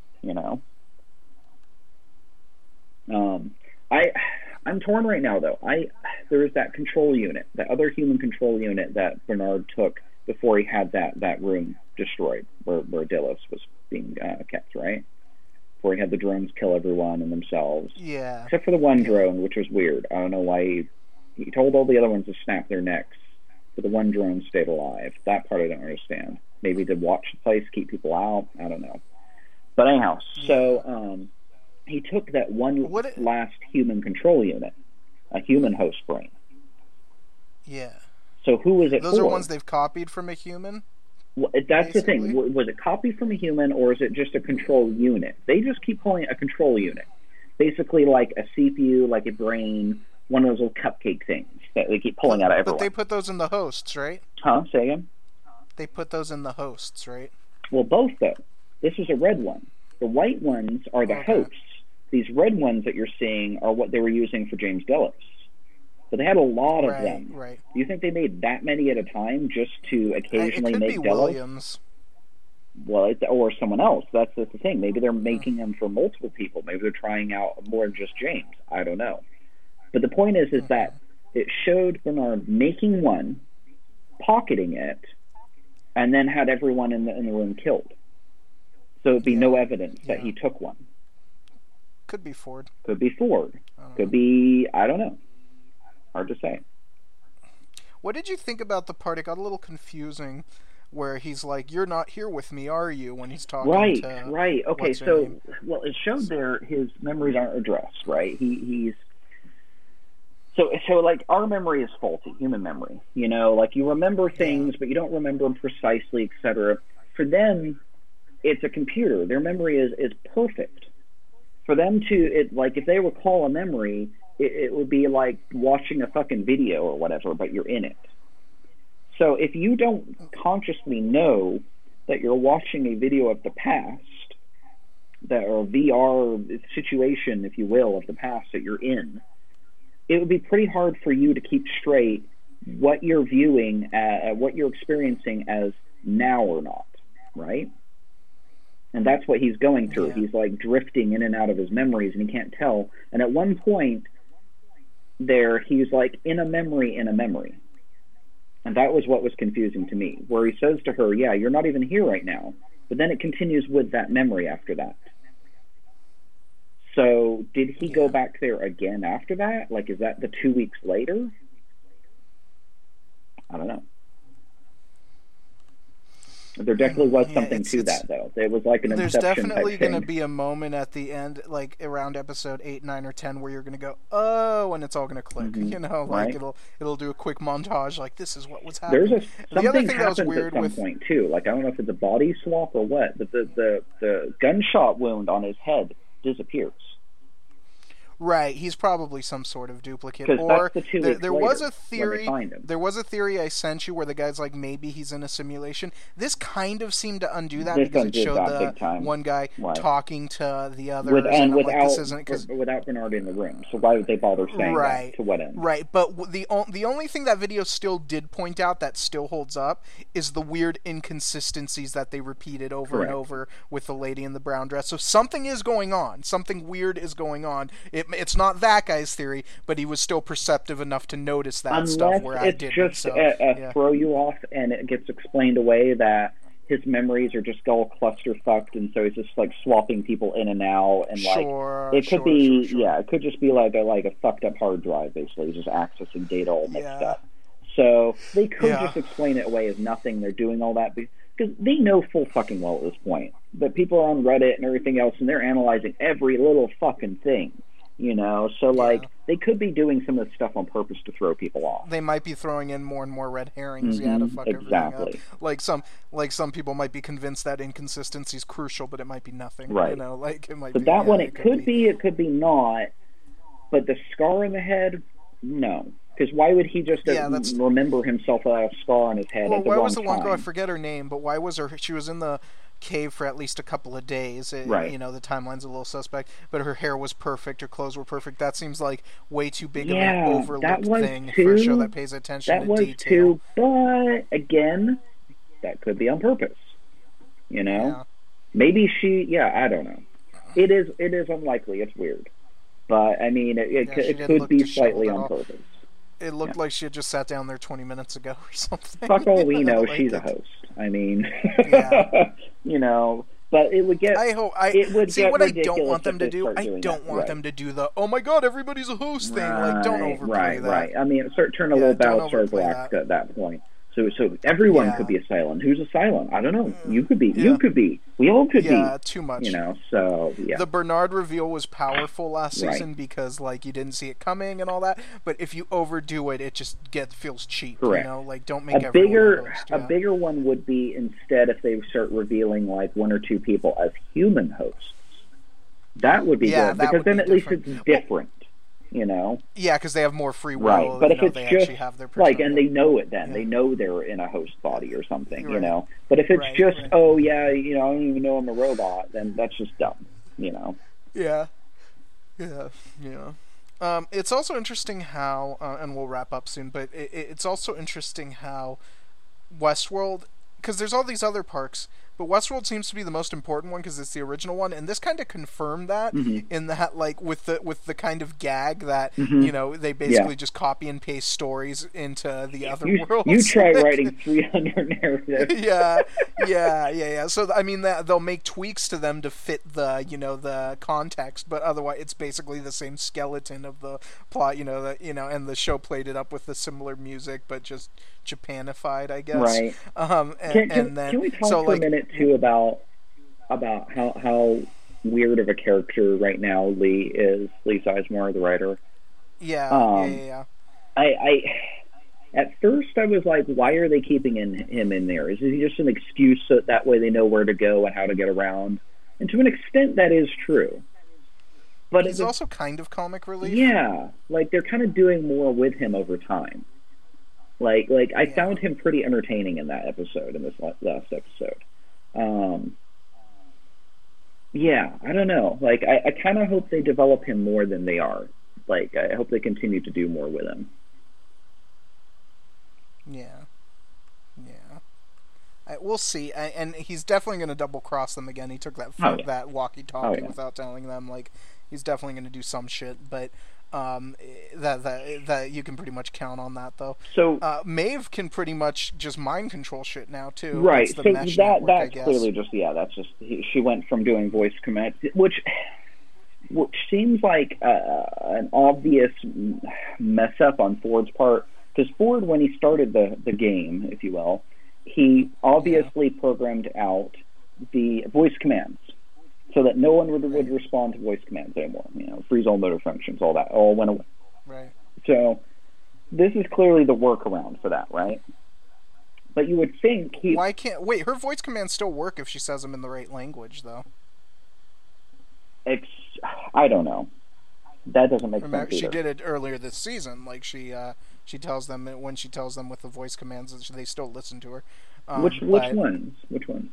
I'm torn right now, though. There is that control unit, that other human control unit that Bernard took before he had that room destroyed, where Delos was being kept, right? Before he had the drones kill everyone and themselves. Yeah. Except for the one drone, which was weird. I don't know why he told all the other ones to snap their necks, but the one drone stayed alive. That part I don't understand. Maybe to watch the place, keep people out. I don't know. But anyhow, so he took that last human control unit, a human host brain. Yeah. So who was it for? Those are ones they've copied from a human? Well, that's basically the thing. Was it copied from a human, or is it just a control unit? They just keep calling it a control unit. Basically like a CPU, like a brain, one of those little cupcake things that they keep pulling out of everyone. But they put those in the hosts, right? Huh? Say again? They put those in the hosts, right? Well, both, though. This is a red one. The white ones are the hosts. These red ones that you're seeing are what they were using for James Delos. But they had a lot of them. Right. Do you think they made that many at a time just to occasionally make Delos? It could be Williams. Well, or someone else. That's the thing. Maybe they're making them for multiple people. Maybe they're trying out more than just James. I don't know. But the point is that it showed Bernard making one, pocketing it, and then had everyone in the room killed. So it'd be no evidence that he took one. Could be Ford. Could be Ford. Could be, I don't know. Hard to say. What did you think about the part? It got a little confusing where he's like, "You're not here with me, are you?" when he's talking to... Right. Okay, so, well, it showed there his memories aren't addressed, right? He's... So like, our memory is faulty, human memory. Like, you remember things, but you don't remember them precisely, etc. For them, it's a computer. Their memory is perfect. For them to, if they recall a memory, it would be like watching a fucking video or whatever, but you're in it. So if you don't consciously know that you're watching a video of the past, or a VR situation, if you will, of the past that you're in, it would be pretty hard for you to keep straight what you're viewing, what you're experiencing as now or not, right? And that's what he's going through. Yeah. He's like drifting in and out of his memories, and he can't tell. And at one point there, he's like in a memory. And that was what was confusing to me, where he says to her, yeah, you're not even here right now. But then it continues with that memory after that. So did he go back there again after that? Like, is that the 2 weeks later? I don't know. There definitely was something to that, though. It was like an Inception type thing. There's definitely going to be a moment at the end, like around episode 8, 9, or 10, where you're going to go, oh, and it's all going to click. Mm-hmm. Like it'll do a quick montage, like this is what was happening. Something happens at some point too. Like, I don't know if it's a body swap or what, but the gunshot wound on his head disappears. Right, he's probably some sort of duplicate. Because Or that's the 2 weeks there later was a when theory. they find him. There was a theory I sent you where the guy's like, maybe he's in a simulation. This kind of seemed to undo that This because it undid showed that big the time. one guy Right. talking to the others, With, and I'm without like, this isn't because without Bernard in the room. So why would they bother saying Right. that? To what end? Right, but the only thing that video still did point out that still holds up is the weird inconsistencies that they repeated over Correct. and over with the lady in the brown dress. So something is going on. Something weird is going on. It's not that guy's theory, but he was still perceptive enough to notice that stuff Unless where I it's didn't. just So, a throw you off and it gets explained away that his memories are just all clusterfucked, and so he's just like swapping people in and out, and Sure, like it could sure, be sure. yeah, it could just be like a fucked up hard drive, basically just accessing data all mixed Yeah. up. So they could Yeah. just explain it away as nothing. They're doing all that because they know full fucking well at this point that people are on Reddit and everything else, and they're analyzing every little fucking thing. You know, so like they could be doing some of this stuff on purpose to throw people off. They might be throwing in more and more red herrings, to fuck everything exactly. up. Like some people might be convinced that inconsistency is crucial, but it might be nothing. Right. You know, like it might. But be, that yeah, one, it could be, it could be not. But the scar in the head, no. Because why would he just remember himself without a scar on his head Well, at the why wrong was the one girl? I time? forget her name, but why was her? She was in the cave for at least a couple of days. Right. You know, the timeline's a little suspect, but her hair was perfect. Her clothes were perfect. That seems like way too big of an overlooked thing for a show that pays attention That to was detail. too, but again, that could be on purpose. You know, Yeah. maybe I don't know. It is unlikely. It's weird, but I mean, it she didn't could look be disheveled slightly at on all. purpose. It looked like she had just sat down there 20 minutes ago or something. Fuck all we know, Like she's a it. host. I mean, Yeah. you know, but it would get. I hope. it would See get what I ridiculous don't want them if to they do. start I doing don't that. want Right. them to do the "oh my god, everybody's a host" thing. Like, don't overplay that. Right. I mean, turn a Yeah, little don't Battlestar overplay Galactica that. at that point. So everyone Yeah. could be a Cylon. Who's a Cylon? I don't know. You could be. Yeah. You could be. We all could be. Yeah, too much. You know. So yeah. The Bernard reveal was powerful last Right. season because like you didn't see it coming and all that. But if you overdo it, it just feels cheap. Correct. You know, like don't make a everyone a host. a bigger one would be instead if they start revealing like one or two people as human hosts. That would be Yeah, good that because would then be at least different. it's different. You know. Yeah, because they have more free will. Right, but you if know, it's they just actually have their like, and they personality. know it, then Yeah. they know they're in a host body or something, you Right. know. But if it's Right, just, right. oh yeah, you know, I don't even know I'm a robot, then that's just dumb, you know. Yeah. It's also interesting how, and we'll wrap up soon, but it's also interesting how Westworld, because there's all these other parks, but Westworld seems to be the most important one because it's the original one, and this kind of confirmed that in that, like, with the kind of gag that you know they basically just copy and paste stories into the other worlds. You try writing 300 narratives. yeah. So I mean, they'll make tweaks to them to fit the context, but otherwise it's basically the same skeleton of the plot. And the show played it up with the similar music, but just Japanified, I guess. Right. Can we talk for a minute too about how weird of a character right now Lee Sizemore, the writer? Yeah. I at first I was like, why are they keeping him in there? Is he just an excuse so that way they know where to go and how to get around? And to an extent, that is true. But he's also kind of comic relief. Yeah, like they're kind of doing more with him over time. Like I found him pretty entertaining in that episode, in this last episode. Yeah, I don't know. Like I kind of hope they develop him more than they are. Like I hope they continue to do more with him. Yeah. We'll see, and he's definitely going to double cross them again. He took that walkie-talkie without telling them. Like, he's definitely going to do some shit, but that you can pretty much count on that, though. So Maeve can pretty much just mind control shit now too. Right. That's the so mesh that's network, I guess. clearly just she went from doing voice command, which seems like an obvious mess up on Ford's part, because Ford, when he started the game, if you will, he obviously programmed out the voice commands so that no one would respond to voice commands anymore. You know, freeze all motor functions, all that, all went away. Right. So this is clearly the workaround for that, right? But you would think her voice commands still work if she says them in the right language, though. I don't know. That doesn't make Remember, sense either. she did it earlier this season. Like she tells them when she tells them with the voice commands, they still listen to her. Which ones? Which ones?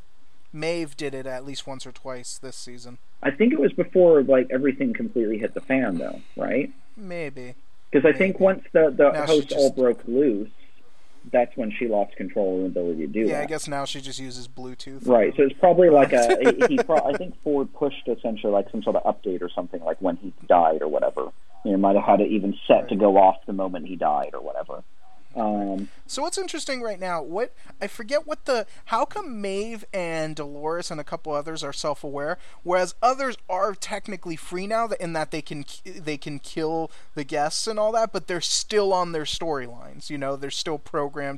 Maeve did it at least once or twice this season. I think it was before like everything completely hit the fan, though, right? Maybe. Because I think once the hosts all just... broke loose, that's when she lost control and ability to do that. Yeah, I guess now she just uses Bluetooth. Right, so it's probably like I think Ford pushed essentially like some sort of update or something, like when he died or whatever. You know, might have had it even set to go off the moment he died or whatever. So what's interesting right now? I forget how come Maeve and Dolores and a couple others are self-aware, whereas others are technically free now in that they can kill the guests and all that, but they're still on their storylines. You know, they're still programmed.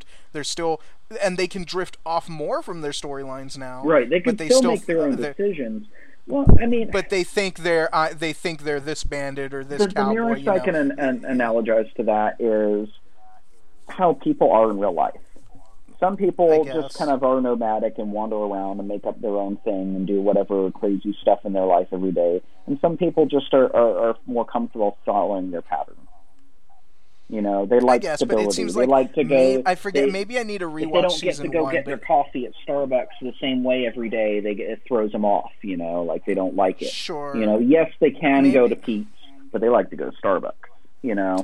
And they can drift off more from their storylines now. Right, they can still make their own decisions. Well, I mean, but they think they're this bandit or this cowboy. The nearest I can analogize to that is how people are in real life. Some people just kind of are nomadic and wander around and make up their own thing and do whatever crazy stuff in their life every day. And some people just are more comfortable following their pattern. You know, they like stability. But it seems they like to go. I forget. Maybe I need to rewatch season 1. If they don't get to go get their coffee at Starbucks the same way every day, it throws them off. You know, like they don't like it. Sure. You know, yes, they can go to Pete's, but they like to go to Starbucks. You know.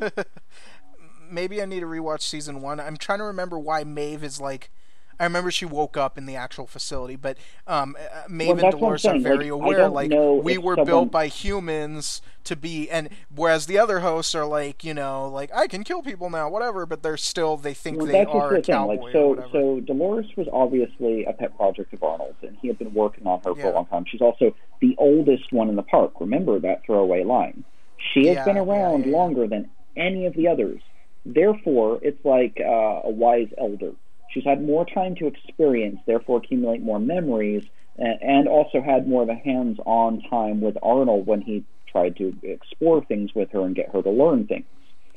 Maybe I need to rewatch season 1. I'm trying to remember why Maeve is like. I remember she woke up in the actual facility, but Maeve and Dolores are very aware. Like, we were built by humans to be, and whereas the other hosts are like, you know, like I can kill people now, whatever. But they think they are a cowboy. Like, so Dolores was obviously a pet project of Arnold's, and he had been working on her for a long time. She's also the oldest one in the park. Remember that throwaway line. She has been around longer than any of the others. Therefore, it's like a wise elder. She's had more time to experience, therefore accumulate more memories, and also had more of a hands-on time with Arnold when he tried to explore things with her and get her to learn things.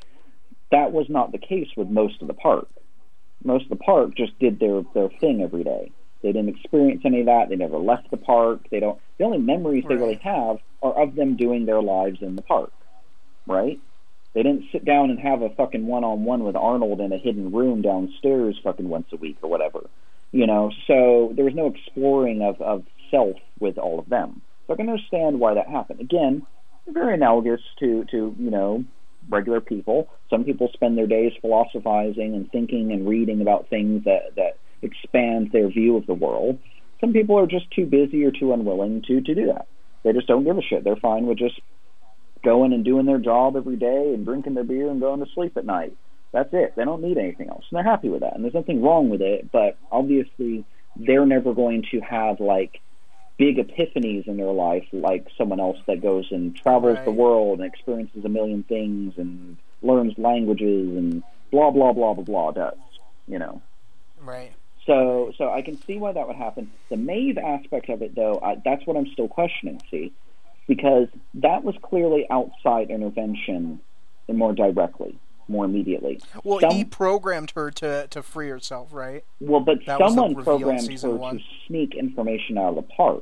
That was not the case with most of the park. Most of the park just did their thing every day. They didn't experience any of that. They never left the park. The only memories they really have are of them doing their lives in the park, right? They didn't sit down and have a fucking one-on-one with Arnold in a hidden room downstairs fucking once a week or whatever. You know, so there was no exploring of self with all of them. So I can understand why that happened. Again, very analogous to you know, regular people. Some people spend their days philosophizing and thinking and reading about things that expand their view of the world. Some people are just too busy or too unwilling to do that. They just don't give a shit. They're fine with just going and doing their job every day and drinking their beer and going to sleep at night. That's it. They don't need anything else. And they're happy with that. And there's nothing wrong with it, but obviously they're never going to have like big epiphanies in their life like someone else that goes and travels the world and experiences a million things and learns languages and blah, blah, blah, blah, blah does, you know. Right. So I can see why that would happen. The Maeve aspect of it, though, that's what I'm still questioning, see? Because that was clearly outside intervention and more directly, more immediately. Well, he programmed her to free herself, right? Well, but someone programmed her to sneak information out of the park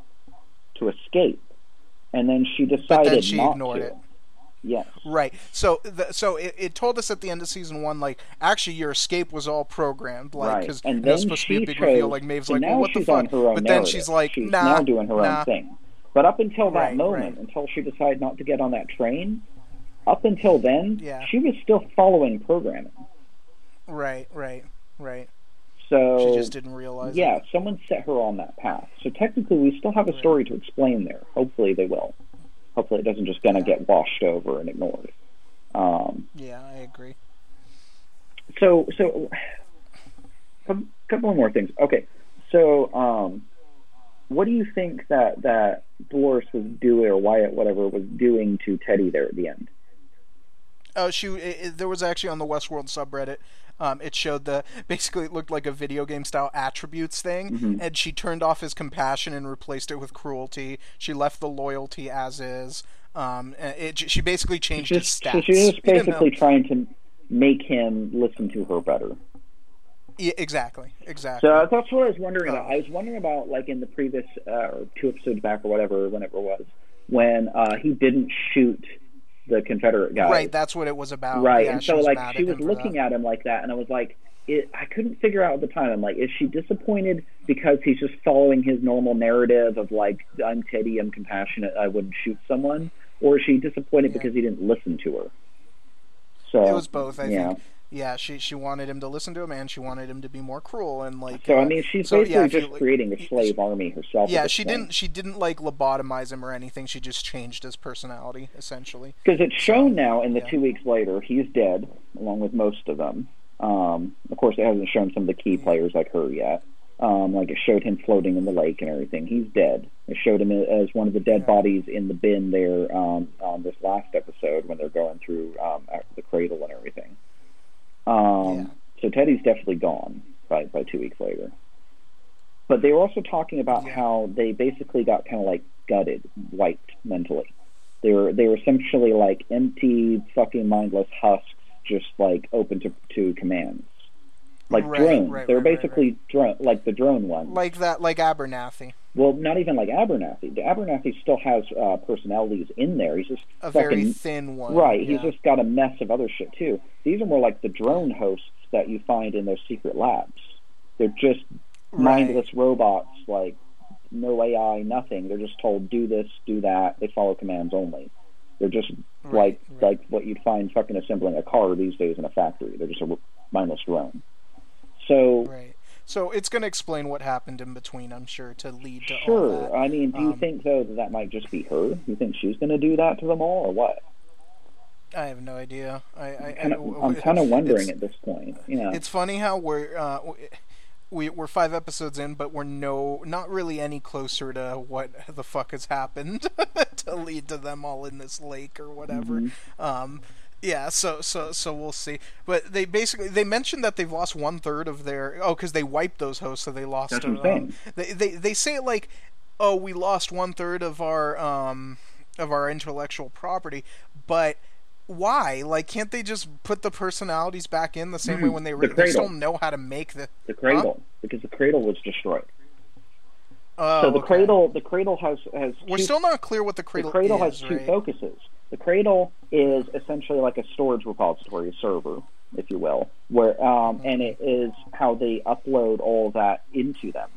to escape, and then she decided but then she not ignored to. It. Yes. Right. So it told us at the end of season 1, like, actually your escape was all programmed, like, because it was supposed to be a big reveal. Like, Maeve's like, well, what the fuck? But then she's like, she's now doing her own thing. But up until that moment, until she decided not to get on that train, up until then, she was still following programming. Right. So she just didn't realize it. Someone set her on that path. So technically, we still have a story to explain there. Hopefully they will. Hopefully it doesn't just going to get washed over and ignored. Yeah, I agree. So a couple more things. Okay, so what do you think that Dolores was doing, or Wyatt, whatever, was doing to Teddy there at the end? Oh, there was actually on the Westworld subreddit. It showed basically it looked like a video game style attributes thing, and she turned off his compassion and replaced it with cruelty. She left the loyalty as is. She basically changed his stats. So she was basically trying to make him listen to her better. Yeah, exactly. So that's what I was wondering about. I was wondering about, like, in the previous 2 episodes back or whatever, whenever it was, when he didn't shoot the Confederate guy. Right, that's what it was about. Right, Yeah, and so like she was for looking that. at him like that, and I was like, I couldn't figure out at the time. I'm like, is she disappointed because he's just following his normal narrative of like, I'm Teddy, I'm compassionate, I wouldn't shoot someone, or is she disappointed because he didn't listen to her? So it was both, I think. Yeah, she wanted him to listen to him, and she wanted him to be more cruel, and like. So I mean, she's basically just creating a slave army herself. Yeah, she didn't like lobotomize him or anything. She just changed his personality essentially. Because it's shown now in the 2 weeks later, he's dead along with most of them. Of course, it hasn't shown some of the key players like her yet. Like it showed him floating in the lake and everything. He's dead. It showed him as one of the dead bodies in the bin there on this last episode when they're going through the cradle and everything. So Teddy's definitely gone by 2 weeks later. But they were also talking about how they basically got kind of like gutted, wiped mentally. They were essentially like empty, fucking mindless husks, just like open to commands, like drones. They're basically drone, like the drone one, like that, like Abernathy. Well, not even like Abernathy. Abernathy still has personalities in there. He's just a very thin one, right? He's just got a mess of other shit too. These are more like the drone hosts that you find in those secret labs. They're just mindless robots, like no AI, nothing. They're just told do this, do that. They follow commands only. They're just like what you'd find fucking assembling a car these days in a factory. They're just a mindless drone. So So it's going to explain what happened in between, I'm sure, to lead to all that. Sure. I mean, do you think, though, that might just be her? Do you think she's going to do that to them all, or what? I have no idea. I'm kind of wondering at this point. You know, it's funny how we're 5 episodes in, but we're not really any closer to what the fuck has happened to lead to them all in this lake or whatever. Mm-hmm. Yeah, so we'll see. But they mentioned that they've lost 1/3 of their because they wiped those hosts, so they lost. That's what I'm saying. They say it like, oh, we lost 1/3 of our intellectual property, but why? Like, can't they just put the personalities back in the same way when they still know how to make the cradle because the cradle was destroyed. Oh, so the cradle has. We're still not clear what the cradle is. The cradle has two focuses. The cradle is essentially like a storage repository, a server, if you will, where and it is how they upload all of that into them.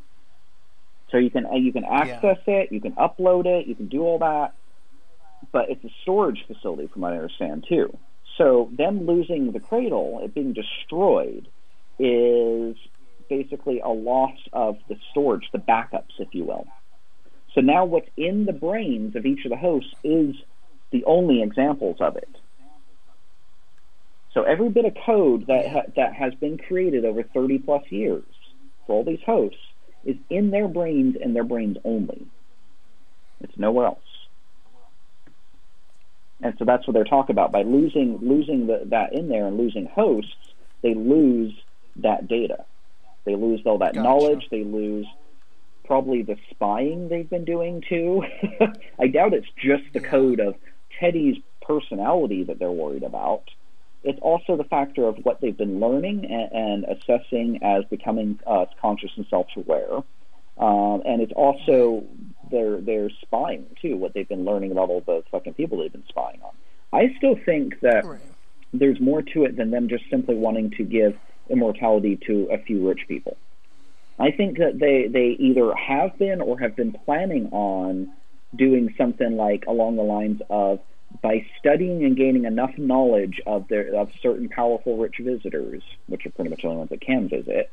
So you can access it, you can upload it, you can do all that, but it's a storage facility, from what I understand too. So them losing the cradle, it being destroyed, is basically a loss of the storage, the backups, if you will. So now what's in the brains of each of the hosts is the only examples of it. So every bit of code that has been created over 30 plus years for all these hosts is in their brains and their brains only. It's nowhere else. And so that's what they're talking about. By losing that in there and losing hosts, they lose that data. They lose all that knowledge. They lose probably the spying they've been doing too. I doubt it's just the code of Teddy's personality that they're worried about. It's also the factor of what they've been learning and assessing as becoming conscious and self-aware. And it's also their spying too, what they've been learning about all the fucking people they've been spying on. I still think that there's more to it than them just simply wanting to give immortality to a few rich people. I think that they either have been or have been planning on doing something like along the lines of, by studying and gaining enough knowledge of certain powerful rich visitors, which are pretty much the only ones that can visit,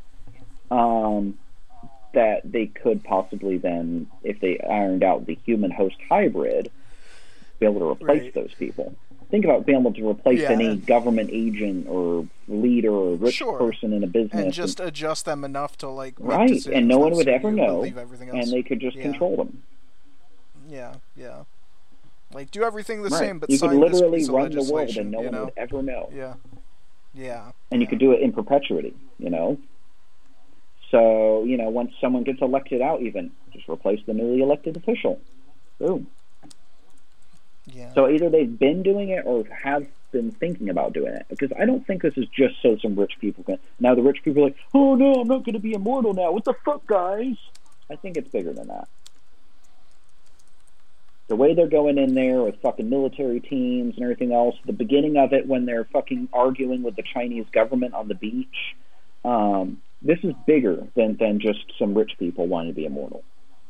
that they could possibly then, if they ironed out the human-host hybrid, be able to replace those people. Think about being able to replace any government agent or leader or rich person in a business. And just adjust them enough to, like, right, and no one would ever know, and they could just control them. Yeah. Like, do everything the same, but you sign could literally this piece run of the world legislation, and no one would ever know. Yeah. And you could do it in perpetuity, you know? So, you know, once someone gets elected out even, just replace the newly elected official. Boom. Yeah. So either they've been doing it or have been thinking about doing it. Because I don't think this is just so some rich people can... Now the rich people are like, oh no, I'm not going to be immortal now. What the fuck, guys? I think it's bigger than that. The way they're going in there with fucking military teams and everything else. The beginning of it when they're fucking arguing with the Chinese government on the beach. This is bigger than just some rich people wanting to be immortal.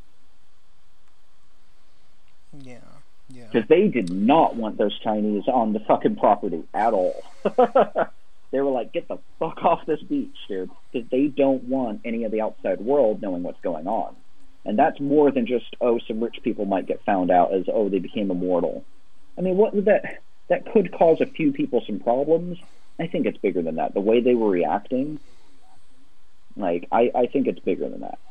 Yeah. Because they did not want those Chinese on the fucking property at all. They were like, get the fuck off this beach, dude. Because they don't want any of the outside world knowing what's going on. And that's more than just, some rich people might get found out as, they became immortal. I mean, what would that could cause a few people some problems. I think it's bigger than that. The way they were reacting, like, I think it's bigger than that.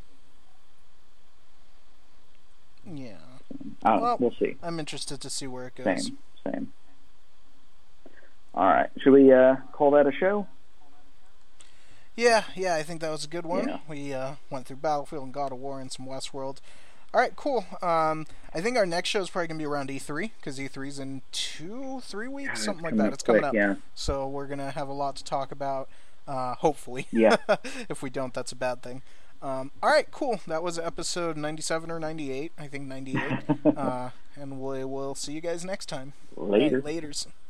Yeah. Well, we'll see. I'm interested to see where it goes. Same. All right. Should we call that a show? Yeah, I think that was a good one. Yeah. We went through Battlefield and God of War and some Westworld. All right, cool. I think our next show is probably going to be around E3, because E3's in 2-3 weeks, something like that. It's coming up. Yeah. So we're going to have a lot to talk about, hopefully. Yeah. If we don't, that's a bad thing. All right, cool. That was episode 97 or 98. I think 98. And we'll see you guys next time. Later. Laters.